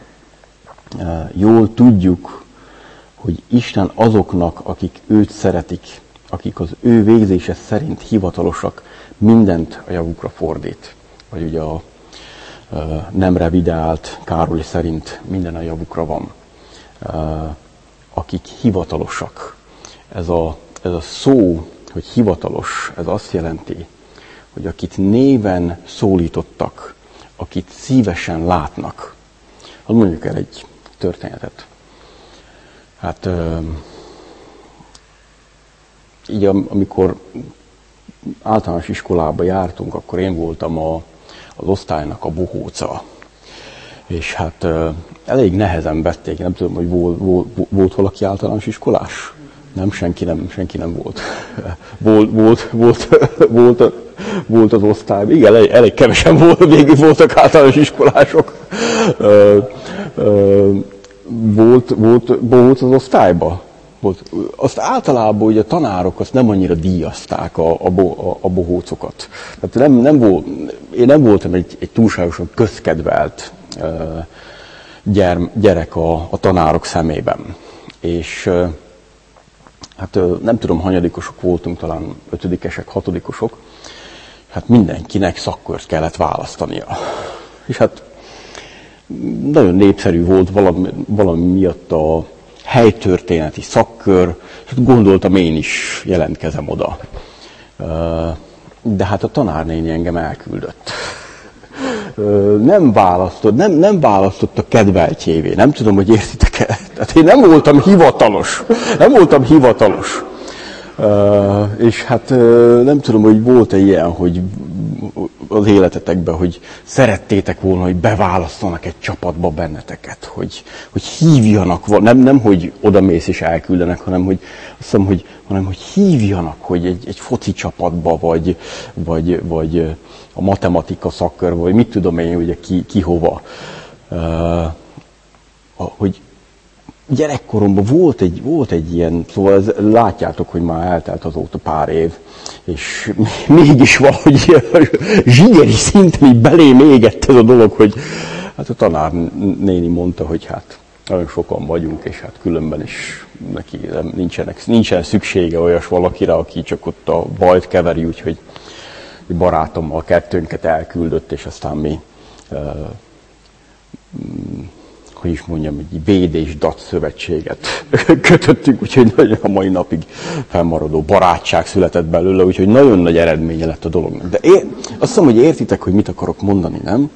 Jól tudjuk, hogy Isten azoknak, akik őt szeretik, akik az ő végzése szerint hivatalosak, mindent a javukra fordít. Vagy ugye a nem revideált Károly szerint minden a javukra van. Akik hivatalosak. Ez a, ez a szó, hogy hivatalos, ez azt jelenti, hogy akit néven szólítottak, akit szívesen látnak. Hát mondjuk el egy történetet. Hát így amikor általános iskolába jártunk, akkor én voltam a, az osztálynak a bohóca. És hát elég nehezen vették, nem tudom, hogy volt, volt, volt valaki általános iskolás? Nem, senki nem, senki nem volt. Volt, volt, volt, volt, volt az osztály. Igen, elég, elég kevesen volt, végül voltak általános iskolások. Volt, volt, volt az osztályban. Volt. Azt általában ugye a tanárok azt nem annyira díjazták a, a, a, a bohócokat. Tehát nem, nem volt, én nem voltam egy, egy túlságosan közkedvelt gyerm, gyerek a, a tanárok szemében. És hát nem tudom, hanyadikosok voltunk, talán ötödikesek, hatodikosok. Hát mindenkinek szakkört kellett választania. És hát nagyon népszerű volt valami, valami miatt a helytörténeti szakkör, és gondoltam, én is jelentkezem oda. De hát a tanárnéni engem elküldött. Nem választott, nem, nem választott a kedveltjévé. Nem tudom, hogy értitek-e. Tehát én nem voltam hivatalos. Nem voltam hivatalos. És hát nem tudom, hogy volt-e ilyen, hogy az életetekben, hogy szerettétek volna, hogy beválasztanak egy csapatba benneteket, hogy, hogy hívjanak, nem, nem, hogy odamész és elküldenek, hanem hogy, azt hiszem, hogy, hanem, hogy hívjanak, hogy egy, egy foci csapatba, vagy, vagy, vagy a matematika szakkörbe, vagy mit tudom én, ugye ki, ki hova. Uh, hogy gyerekkoromban volt egy, volt egy ilyen, szóval ez, látjátok, hogy már eltelt azóta pár év, és mégis valahogy zsigeri szinten így belém égett ez a dolog, hogy hát a tanár néni mondta, hogy hát nagyon sokan vagyunk, és hát különben is neki nem, nincsenek, nincsen szüksége olyas valakire, aki csak ott a bajt keveri, úgyhogy barátommal kettőnket elküldött, és aztán mi uh, hogy is mondjam, egy véd és dat szövetséget kötöttünk, úgyhogy nagyon a mai napig fennmaradó barátság született belőle, úgyhogy nagyon nagy eredménye lett a dolognak. De én azt hiszem, hogy értitek, hogy mit akarok mondani, nem?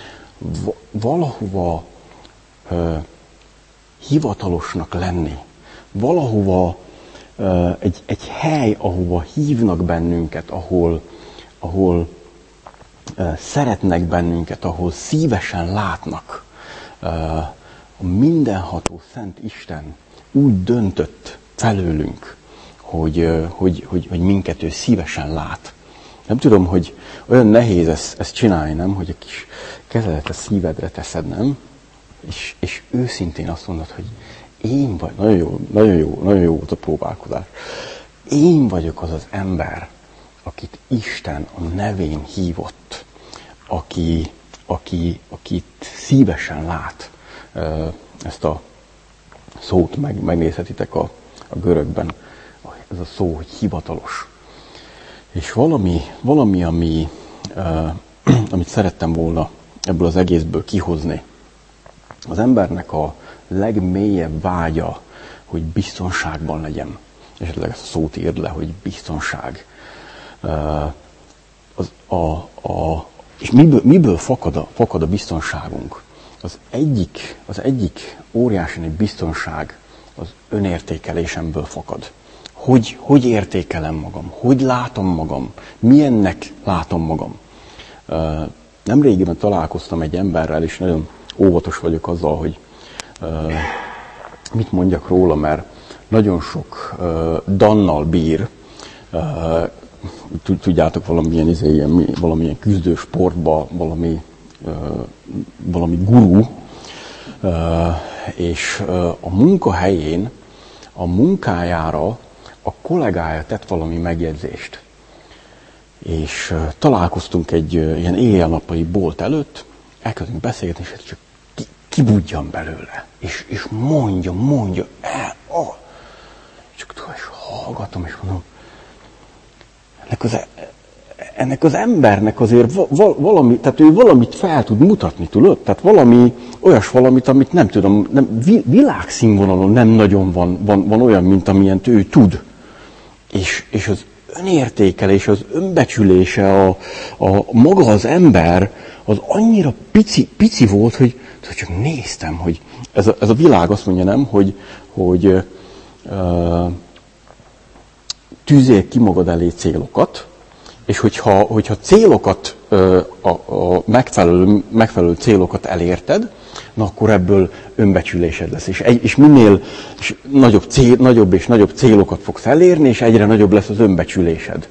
Valahova uh, hivatalosnak lenni, valahova uh, egy, egy hely, ahova hívnak bennünket, ahol, ahol uh, szeretnek bennünket, ahol szívesen látnak. Uh, a mindenható Szent Isten úgy döntött felőlünk, hogy, uh, hogy, hogy, hogy minket ő szívesen lát. Nem tudom, hogy olyan nehéz ezt, ezt csinálni, nem? Hogy a kis kezedet a szívedre teszed, nem? És, és őszintén azt mondod, hogy én vagy, nagyon jó, nagyon jó, nagyon jó volt a próbálkozás. Én vagyok az az ember, akit Isten a nevén hívott, aki, aki, akit szívesen lát. Ezt a szót meg, megnézhetitek a, a görögben. Ez a szó, hogy hivatalos. És valami, valami ami, uh, amit szerettem volna ebből az egészből kihozni. Az embernek a legmélyebb vágya, hogy biztonságban legyen. Esetleg ezt a szót írd le, hogy biztonság. Uh, az, a, a, és miből, miből fakad, a, fakad a biztonságunk? Az egyik, az egyik óriási nagy biztonság az önértékelésemből fakad. Hogy, hogy értékelem magam? Hogy látom magam? Milyennek látom magam? Uh, nemrégiben találkoztam egy emberrel, és nagyon óvatos vagyok azzal, hogy uh, mit mondjak róla, mert nagyon sok uh, dannal bír. Uh, tudjátok, valamilyen, izé, ilyen, valamilyen küzdő sportba, valami, uh, valami gurú, uh, és uh, a munkahelyén, a munkájára a kollégája tett valami megjegyzést. És uh, találkoztunk egy uh, ilyen éjjel-nappali bolt előtt, elkezdünk beszélgetni, és csak ki, kibudjan belőle. És, és mondja, mondja, el, ah. Csak tudom, és hallgatom, és mondom, ennek az, ennek az embernek azért val, valami, tehát ő valamit fel tud mutatni, tudod? Tehát valami, olyas valamit, amit nem tudom, nem, világszínvonalon nem nagyon van, van, van olyan, mint amilyent ő tud. És, és az önértékelés, az önbecsülése, a, a maga az ember, az annyira pici, pici volt, hogy, hogy csak néztem, hogy ez a, ez a világ azt mondja, nem, hogy, hogy uh, tűzél ki magad elé célokat, és hogyha, hogyha célokat, a, a megfelelő, megfelelő célokat elérted, na akkor ebből önbecsülésed lesz. És, egy, és minél és nagyobb, cél, nagyobb és nagyobb célokat fogsz elérni, és egyre nagyobb lesz az önbecsülésed.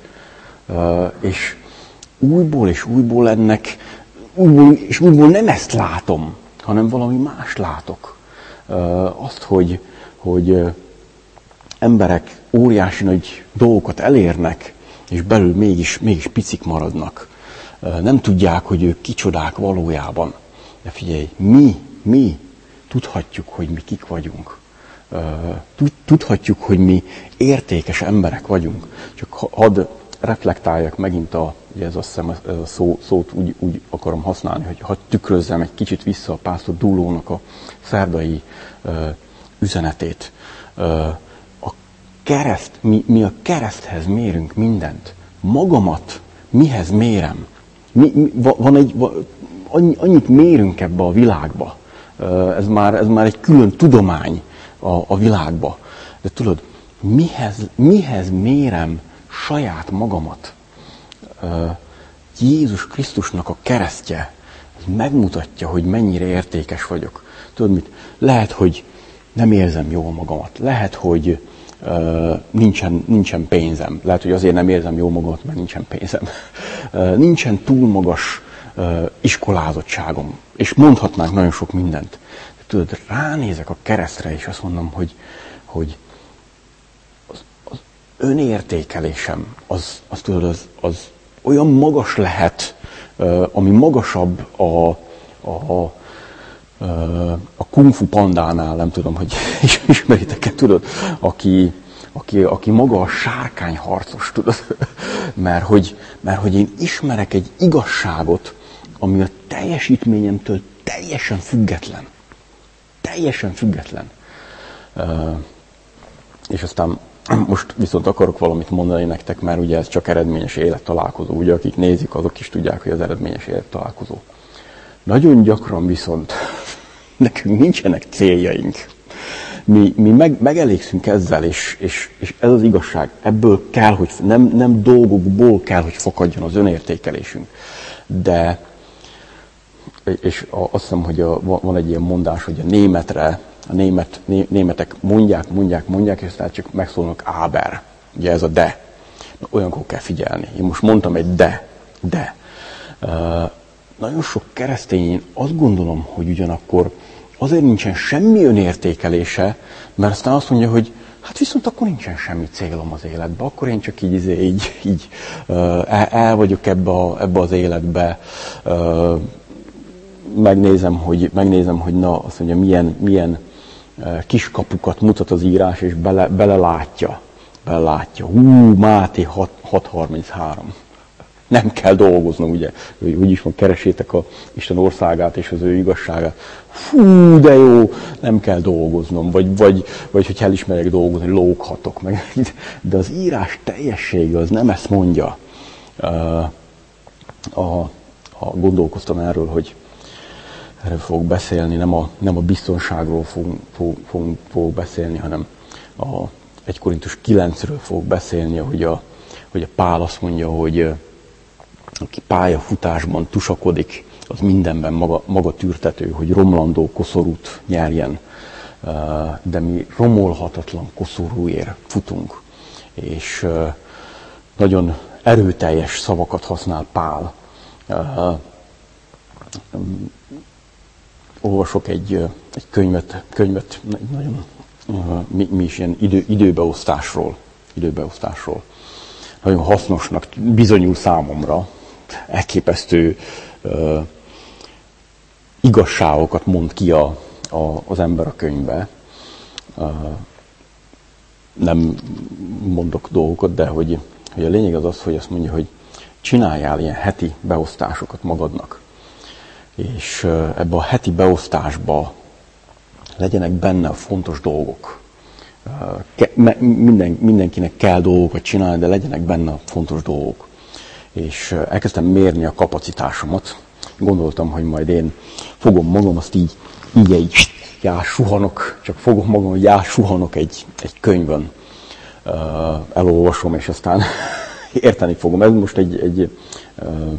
És újból és újból ennek, újból és újból nem ezt látom, hanem valami más látok. Azt, hogy, hogy emberek óriási nagy dolgokat elérnek, és belül mégis, mégis picik maradnak. Nem tudják, hogy ők kicsodák valójában. De figyelj, mi, mi tudhatjuk, hogy mi kik vagyunk. Tudhatjuk, hogy mi értékes emberek vagyunk. Csak hadd reflektáljak megint, a, ugye ez azt hiszem, ez a szó, szót úgy, úgy akarom használni, hogy hadd tükrözzem egy kicsit vissza a pásztor Dúlónak a szerdai uh, üzenetét. Uh, a kereszt, mi, mi a kereszthez mérünk mindent. Magamat mihez mérem? Mi, mi, van egy, van, annyi, annyit mérünk ebbe a világba. Uh, ez, már, ez már egy külön tudomány a, a világba. De tudod, mihez, mihez mérem saját magamat? Uh, Jézus Krisztusnak a keresztje megmutatja, hogy mennyire értékes vagyok. Tudod mit? Lehet, hogy nem érzem jól magamat. Lehet, hogy uh, nincsen, nincsen pénzem. Lehet, hogy azért nem érzem jól magamat, mert nincsen pénzem. Uh, nincsen túl magas uh, iskolázottságom. És mondhatnánk nagyon sok mindent. De tudod, ránézek a keresztre, és azt mondom, hogy, hogy az, az önértékelésem, az, az, tudod, az, az olyan magas lehet, uh, ami magasabb a, a, uh, a Kung Fu Pandánál, nem tudom, hogy ismeritek-e, tudod, aki, aki, aki maga a sárkányharcos, tudod, mert hogy, mert hogy én ismerek egy igazságot, ami a teljesítményemtől teljesen független. Teljesen független. És aztán most viszont akarok valamit mondani nektek, mert ugye ez csak eredményes élettalálkozó. Ugye akik nézik, azok is tudják, hogy az eredményes élettalálkozó. Nagyon gyakran viszont nekünk nincsenek céljaink. Mi, mi meg, megelégszünk ezzel, és, és, és ez az igazság. Ebből kell, hogy nem, nem dolgokból kell, hogy fakadjon az önértékelésünk. De, és azt hiszem, hogy a, van egy ilyen mondás, hogy a németre, a német, né, németek mondják, mondják, mondják, és aztán csak megszólnak aber. Ugye ez a de. Na, olyankor kell figyelni. Én most mondtam egy de, de. Uh, nagyon sok keresztény, azt gondolom, hogy ugyanakkor azért nincsen semmi önértékelése, mert aztán azt mondja, hogy hát viszont akkor nincsen semmi célom az életben, akkor én csak így, így, így uh, el vagyok ebbe, a, ebbe az életbe, uh, megnézem, hogy, megnézem, hogy na, azt mondja, milyen, milyen uh, kiskapukat mutat az írás, és bele, belelátja, belelátja. Hú, Máté hat harminchárom. Nem kell dolgoznom, ugye, úgyis van, keresétek a Isten országát és az ő igazságát. Fú, de jó, nem kell dolgoznom, vagy, vagy, vagy hogy elismerek dolgozni, lóghatok meg. De az írás teljessége az nem ezt mondja. Uh, a, a, gondolkoztam erről, hogy erről fogok beszélni, nem a, nem a biztonságról fogunk fog, fog, fog beszélni, hanem a egy Korintus kilencről fogok beszélni, hogy a, hogy a Pál azt mondja, hogy aki pályafutásban tusakodik, az mindenben maga, maga tűrtető, hogy romlandó koszorút nyerjen. De mi romolhatatlan koszorúért futunk. És nagyon erőteljes szavakat használ Pál. Olvasok egy, egy könyvet, könyvet nagyon, mi, mi is ilyen idő, időbeosztásról, időbeosztásról. Nagyon hasznosnak bizonyul számomra. Elképesztő uh, igazságokat mond ki a, a, az ember a könyvbe. Uh, nem mondok dolgokat, de hogy, hogy a lényeg az az, hogy azt mondja, hogy csináljál ilyen heti beosztásokat magadnak. És uh, ebbe a heti beosztásba legyenek benne a fontos dolgok. Uh, ke, me, minden, mindenkinek kell dolgokat csinálni, de legyenek benne a fontos dolgok. És elkezdtem mérni a kapacitásomat. Gondoltam, hogy majd én fogom magam, azt így, így egy jásuhanok, csak fogom magam, hogy jásuhanok egy, egy könyvön. Uh, elolvasom, és aztán érteni fogom. Ez most egy, egy uh,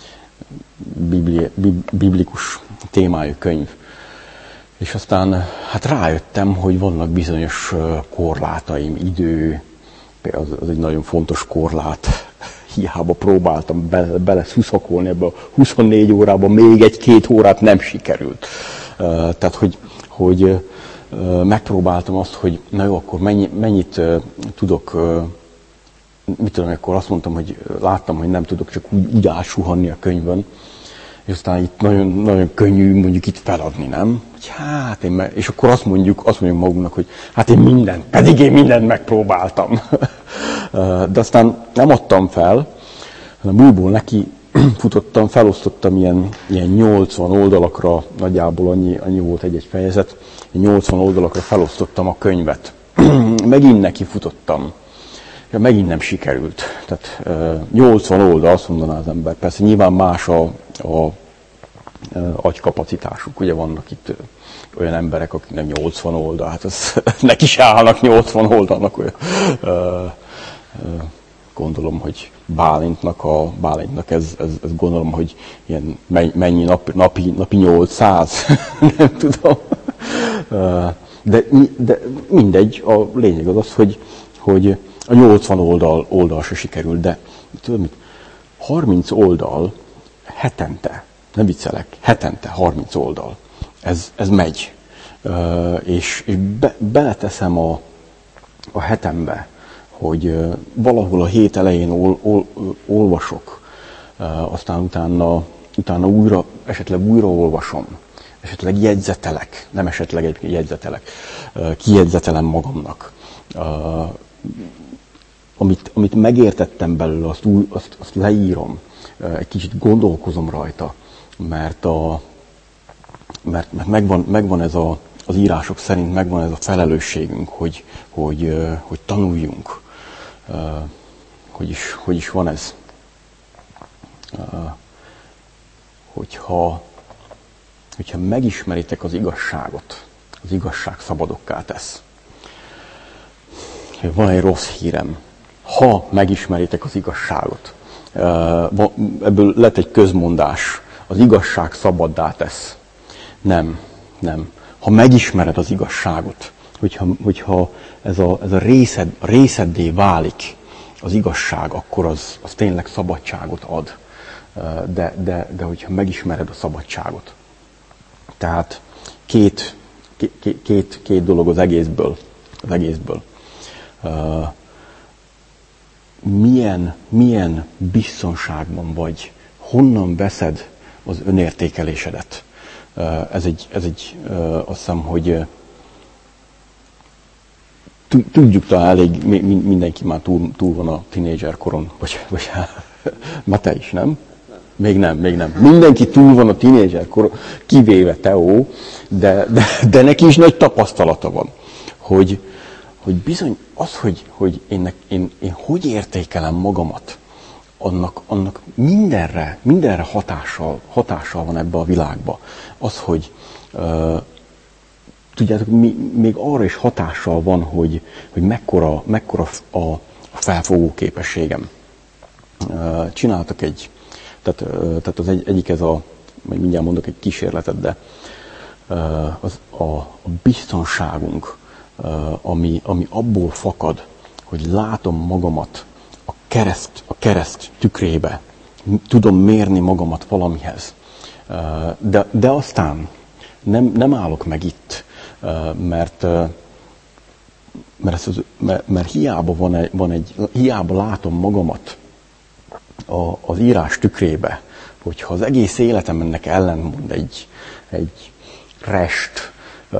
bibli, bib, biblikus témájú könyv. És aztán hát rájöttem, hogy vannak bizonyos korlátaim, idő, az, az egy nagyon fontos korlát. Hiába próbáltam bele, bele szuszakolni ebbe a huszonnégy órában, még egy-két órát nem sikerült. Uh, tehát, hogy, hogy uh, megpróbáltam azt, hogy na jó, akkor mennyi, mennyit uh, tudok, uh, mit tudom, akkor azt mondtam, hogy láttam, hogy nem tudok csak úgy, úgy átsuhanni a könyvön, és aztán itt nagyon, nagyon könnyű mondjuk itt feladni, nem? Hogy hát én me- és akkor azt mondjuk, azt mondjuk magunknak, hogy hát én mindent, pedig én mindent megpróbáltam. De aztán nem adtam fel, hanem újból neki futottam, felosztottam ilyen, ilyen nyolcvan oldalakra, nagyjából annyi, annyi volt egy-egy fejezet, nyolcvan oldalakra felosztottam a könyvet. Megint neki futottam. Ja, megint nem sikerült. Tehát nyolcvan oldal, azt mondaná az ember. Persze nyilván más a, a, a agykapacitásuk. Ugye vannak itt olyan emberek, akiknek nyolcvan oldal, hát az, neki se állnak nyolcvan oldalnak. Olyan, gondolom, hogy Bálintnak, a, Bálintnak ez, ez, ez gondolom, hogy ilyen mennyi nap, napi, napi nyolcszáz, nem tudom. De, de mindegy, a lényeg az az, hogy, hogy a nyolcvan oldal, oldal se sikerült, de tudod mit? harminc oldal hetente, nem viccelek, hetente harminc oldal. Ez, ez megy. És, és be, beleteszem a, a hetembe, hogy valahol a hét elején ol, ol, olvasok, aztán utána, utána újra, esetleg újra olvasom, esetleg jegyzetelek, nem esetleg egy jegyzetelek, kijegyzetelem magamnak. Amit, amit megértettem belőle, azt, új, azt, azt leírom, egy kicsit gondolkozom rajta, mert, a, mert, mert megvan, megvan ez, a, az írások szerint megvan ez a felelősségünk, hogy, hogy, hogy tanuljunk. Hogy is, hogy is van ez? Hogyha, hogyha megismeritek az igazságot, az igazság szabadokká tesz. Van egy rossz hírem. Ha megismeritek az igazságot, ebből lett egy közmondás, az igazság szabaddá tesz. Nem, nem. Ha megismered az igazságot, hogyha, hogyha ez a, ez a részed, részeddé válik az igazság, akkor az, az tényleg szabadságot ad. De, de, de hogyha megismered a szabadságot. Tehát két, két, két, két dolog az egészből. Az egészből. Uh, milyen, milyen biztonságban vagy, honnan veszed az önértékelésedet. Uh, ez egy, ez egy uh, azt hiszem, hogy uh, tudjuk talán elég, mindenki már túl, túl van a tínédzser koron, vagy, vagy már te is, nem? Még nem, még nem. Mindenki túl van a tínédzser koron, kivéve Teó, de, de, de neki is nagy tapasztalata van, hogy, hogy bizony az, hogy, hogy én, én, én hogy értékelem magamat, annak, annak mindenre, mindenre hatással, hatással van ebbe a világba. Az, hogy uh, tudjátok, mi, még arra is hatással van, hogy, hogy mekkora, mekkora a, a felfogó képességem. Uh, csináltak egy, tehát, uh, tehát az egy, egyik ez a, majd mindjárt mondok egy kísérletet, de uh, az a, a biztonságunk, uh, ami, ami abból fakad, hogy látom magamat a kereszt, a kereszt tükrébe, tudom mérni magamat valamihez. Uh, de, de aztán nem, nem állok meg itt, mert, mert, az, mert, mert hiába, van egy, van egy, hiába látom magamat a, az írás tükrébe, hogyha az egész életem ennek ellenmond egy, egy rest,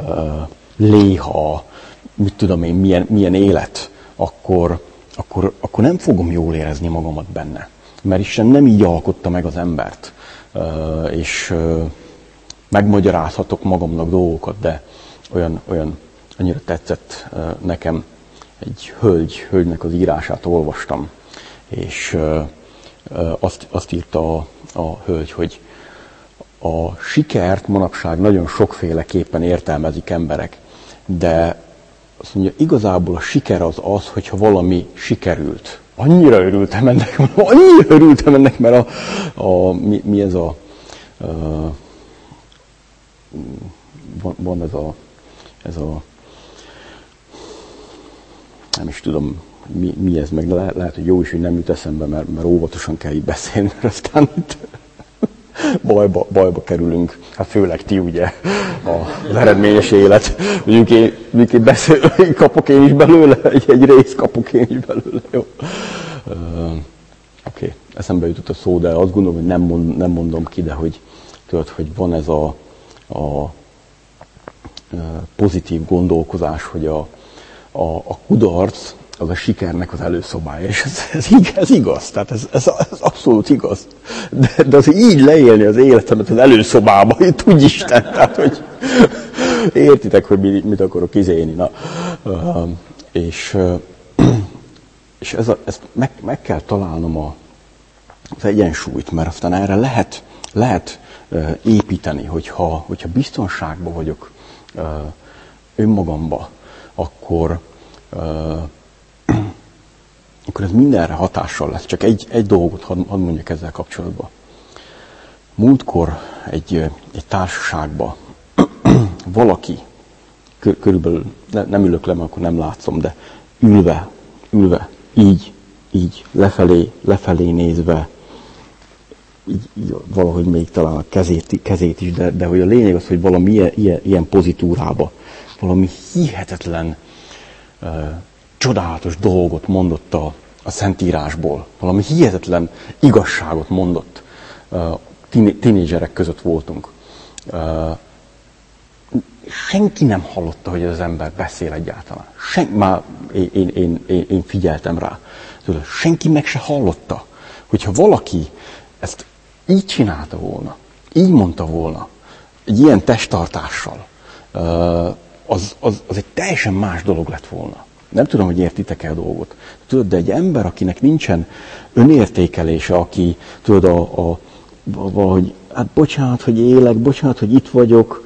léha, mit tudom én, milyen, milyen élet, akkor, akkor, akkor nem fogom jól érezni magamat benne. Mert Isten nem így alkotta meg az embert, és megmagyarázhatok magamnak dolgokat, de olyan, olyan annyira tetszett uh, nekem, egy hölgy, hölgynek az írását olvastam, és uh, uh, azt, azt írta a, a hölgy, hogy a sikert manapság nagyon sokféleképpen értelmezik emberek, de azt mondja, igazából a siker az az, hogyha valami sikerült. Annyira örültem ennek, annyira örültem ennek, mert a, a mi, mi ez a uh, van, van ez a ez a nem is tudom, mi, mi ez, meg le, lehet, hogy jó is, hogy nem jut eszembe, mert, mert óvatosan kell így beszélni, mert aztán itt bajba, bajba kerülünk. Hát főleg ti, ugye, az eredményes élet. Mondjuk én, mondjuk én, beszél, én kapok én is belőle, egy, egy részt kapok én is belőle, jó. Uh, Oké, okay. Eszembe jutott a szó, de azt gondolom, hogy nem, mond, nem mondom ki, de hogy tudod, hogy van ez a, a pozitív gondolkozás, hogy a, a, a kudarc az a sikernek az előszobája, és ez, ez, ez igaz, tehát ez, ez, ez abszolút igaz. De, de az így leélni az életemet az előszobába, hogy tudj Isten, tehát hogy értitek, hogy mit, mit akarok izélni. Na, és és ez a, ezt meg, meg kell találnom a, az egyensúlyt, mert aztán erre lehet, lehet építeni, hogyha, hogyha biztonságban vagyok önmagamba, akkor, akkor ez mindenre hatással lesz. Csak egy, egy dolgot hadd had mondjak ezzel kapcsolatban. Múltkor egy, egy társaságban valaki, kör, körülbelül ne, nem ülök le, mert akkor nem látszom, de ülve, ülve, így, így, lefelé, lefelé nézve, így, így valahogy még talán a kezét, kezét is, de, de hogy a lényeg az, hogy valami ilyen, ilyen, ilyen pozitúrába, valami hihetetlen, uh, csodálatos dolgot mondott a, a Szentírásból, valami hihetetlen igazságot mondott. Uh, Tínédzserek között voltunk. Uh, senki nem hallotta, hogy ez az ember beszél egyáltalán. Sen, már én, én, én, én, én figyeltem rá. Tudod, senki meg se hallotta, hogyha valaki ezt így csinálta volna, így mondta volna, egy ilyen testtartással, az, az, az egy teljesen más dolog lett volna. Nem tudom, hogy értitek-e a dolgot. Tudod, de egy ember, akinek nincsen önértékelése, aki, tudod, a, a, valahogy, hát bocsánat, hogy élek, bocsánat, hogy itt vagyok,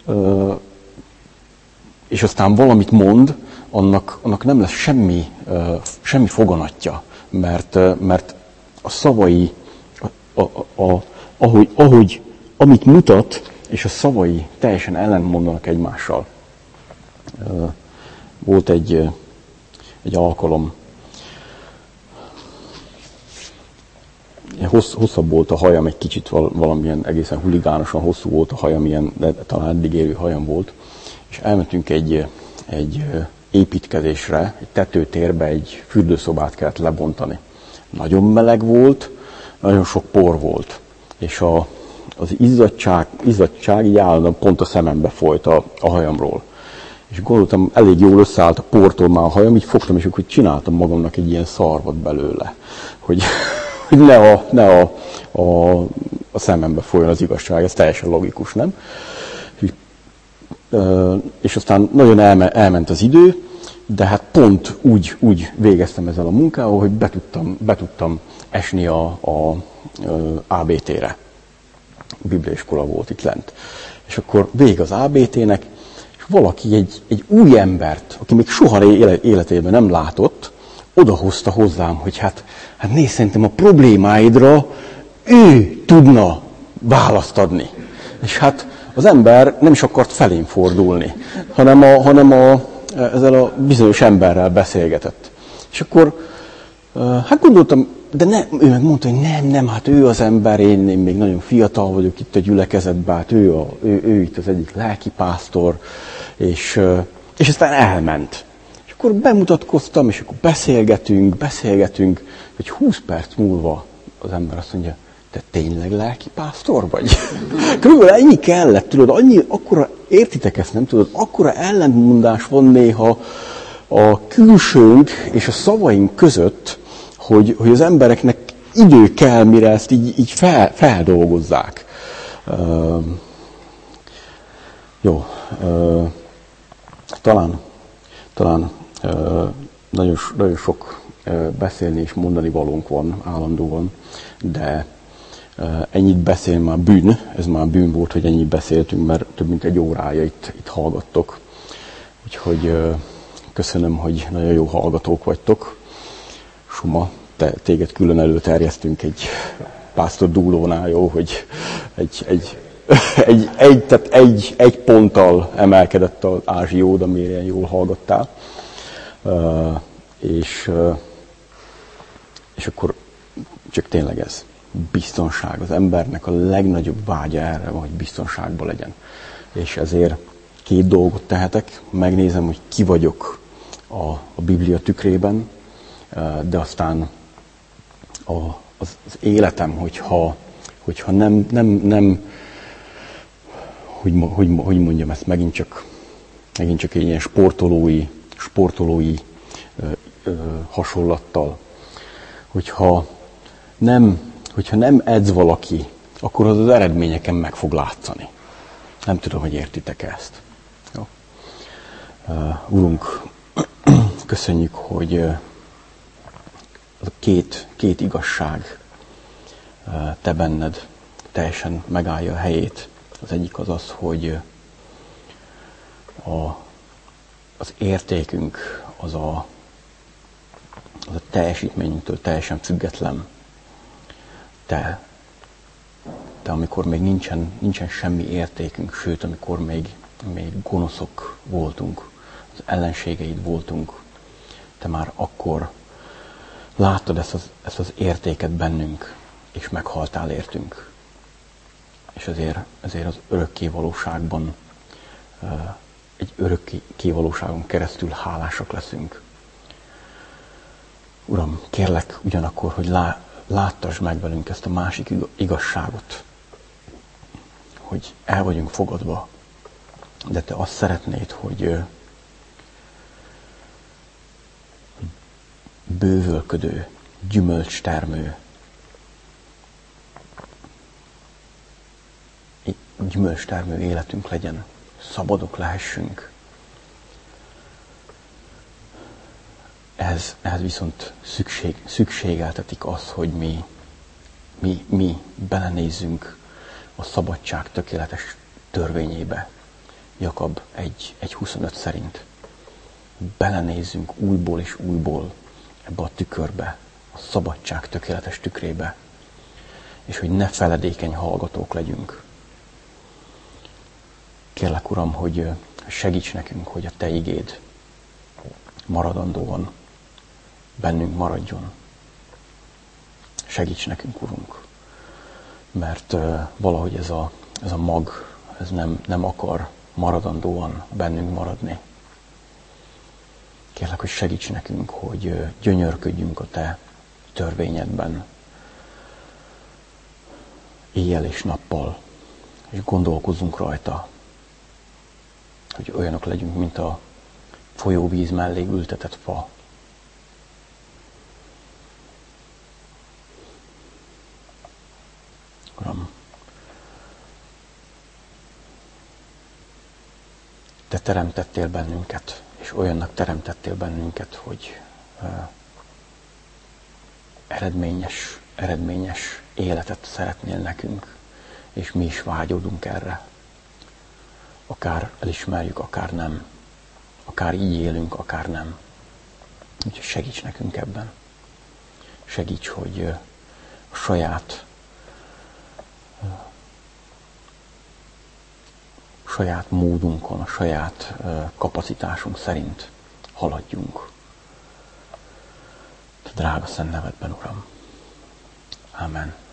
és aztán valamit mond, annak, annak nem lesz semmi, semmi foganatja, mert, mert a szavai, a, a, a, ahogy, ahogy, amit mutat, és a szavai teljesen ellentmondanak egymással. Volt egy, egy alkalom, Hossz, hosszabb volt a hajam, egy kicsit valamilyen egészen huligánosan hosszú volt a hajam, ilyen, de talán eddig érő hajam volt, és elmentünk egy, egy építkezésre, egy tetőtérbe, egy fürdőszobát kellett lebontani. Nagyon meleg volt, nagyon sok por volt, és a, az izzadság, izzadság így állandóan pont a szemembe folyt a, a hajamról. És gondoltam, elég jól összeállt a portól már a hajam, így fogtam, és akkor csináltam magamnak egy ilyen szarvat belőle, hogy, hogy ne, a, ne a, a, a szemembe folyjon az igazság, ez teljesen logikus, nem? És aztán nagyon elme, elment az idő, de hát pont úgy, úgy végeztem ezzel a munkával, hogy be tudtam, be tudtam esni a, a, a á bé té-re. Bibliaiskola volt itt lent. És akkor vég az á bé té-nek, és valaki egy, egy új embert, aki még soha életében nem látott, odahozta hozzám, hogy hát, hát nézd, szerintem a problémáidra ő tudna választ adni. És hát az ember nem is akart felém fordulni, hanem, a, hanem a, ezzel a bizonyos emberrel beszélgetett. És akkor hát gondoltam, de ne, ő meg mondta, hogy nem, nem, hát ő az ember, én, én még nagyon fiatal vagyok itt a gyülekezetben, hát ő, a, ő, ő itt az egyik lelkipásztor, és, és aztán elment. És akkor bemutatkoztam, és akkor beszélgetünk, beszélgetünk, hogy húsz perc múlva az ember azt mondja, te tényleg lelkipásztor vagy? Körülbelül ennyi kellett, tudod, annyi, akkora, értitek ezt, nem tudod, akkora ellentmondás van néha a külsőnk és a szavaink között, hogy, hogy az embereknek idő kell, mire ezt így, így fel, feldolgozzák. Uh, jó, uh, talán, talán uh, nagyon, nagyon sok uh, beszélni és mondani valónk van állandóan, de uh, ennyit beszélni már bűn, ez már bűn volt, hogy ennyit beszéltünk, mert több mint egy órája itt, itt hallgattok. Úgyhogy uh, köszönöm, hogy nagyon jó hallgatók vagytok. Suma, te, téged külön előterjesztünk egy pásztor dúlónál, jó, hogy egy, egy, egy, egy, tehát egy, egy ponttal emelkedett az ázsiód, amire ilyen jól hallgattál. Uh, és, uh, és akkor csak tényleg ez. Biztonság. Az embernek a legnagyobb vágya erre van, hogy biztonságban legyen. És ezért két dolgot tehetek. Megnézem, hogy ki vagyok a, a Biblia tükrében, de aztán a, az, az életem, hogyha, hogyha nem, nem, nem hogy, hogy, hogy mondjam ezt, megint csak, megint csak egy ilyen sportolói, sportolói ö, ö, hasonlattal, hogyha nem, hogyha nem edz valaki, akkor az az eredményeken meg fog látszani. Nem tudom, hogy értitek ezt. Jó. Uh, Urunk, köszönjük, hogy uh, a két, két igazság uh, te benned teljesen megállja a helyét. Az egyik az az, hogy uh, a, az értékünk az a, az a teljesítményünktől teljesen független. Te, te amikor még nincsen, nincsen semmi értékünk, sőt, amikor még, még gonoszok voltunk, az ellenségeid voltunk, te már akkor láttad ezt az, ezt az értéket bennünk, és meghaltál értünk. És ezért, ezért az örökké valóságban, egy örökké valóságon keresztül hálásak leszünk. Uram, kérlek ugyanakkor, hogy lá, láttasd meg velünk ezt a másik igazságot, hogy el vagyunk fogadva, de te azt szeretnéd, hogy bővölködő, gyümölcstermő, gyümölcstermő életünk legyen. szabadok lehessünk. Ehhez, ehhez viszont szükség, szükségeltetik az, hogy mi, mi, mi belenézzünk a szabadság tökéletes törvényébe. Jakab egy huszonöt szerint. Belenézzünk újból és újból ebbe a tükörbe, a szabadság tökéletes tükrébe, és hogy ne feledékeny hallgatók legyünk. Kérlek, Uram, hogy segíts nekünk, hogy a Te igéd maradandóan bennünk maradjon. Segíts nekünk, Urunk, mert valahogy ez a, ez a mag, ez nem, nem akar maradandóan bennünk maradni. Kérlek, hogy segíts nekünk, hogy gyönyörködjünk a Te törvényedben, éjjel és nappal, és gondolkozzunk rajta, hogy olyanok legyünk, mint a folyóvíz mellé ültetett fa. Uram, Te teremtettél bennünket, és olyannak teremtettél bennünket, hogy uh, eredményes, eredményes életet szeretnél nekünk, és mi is vágyódunk erre. Akár elismerjük, akár nem. Akár így élünk, akár nem. Úgyhogy segíts nekünk ebben. Segíts, hogy uh, a saját uh, saját módunkon, a saját uh, kapacitásunk szerint haladjunk. Te drága szent nevedben, Uram. Amen.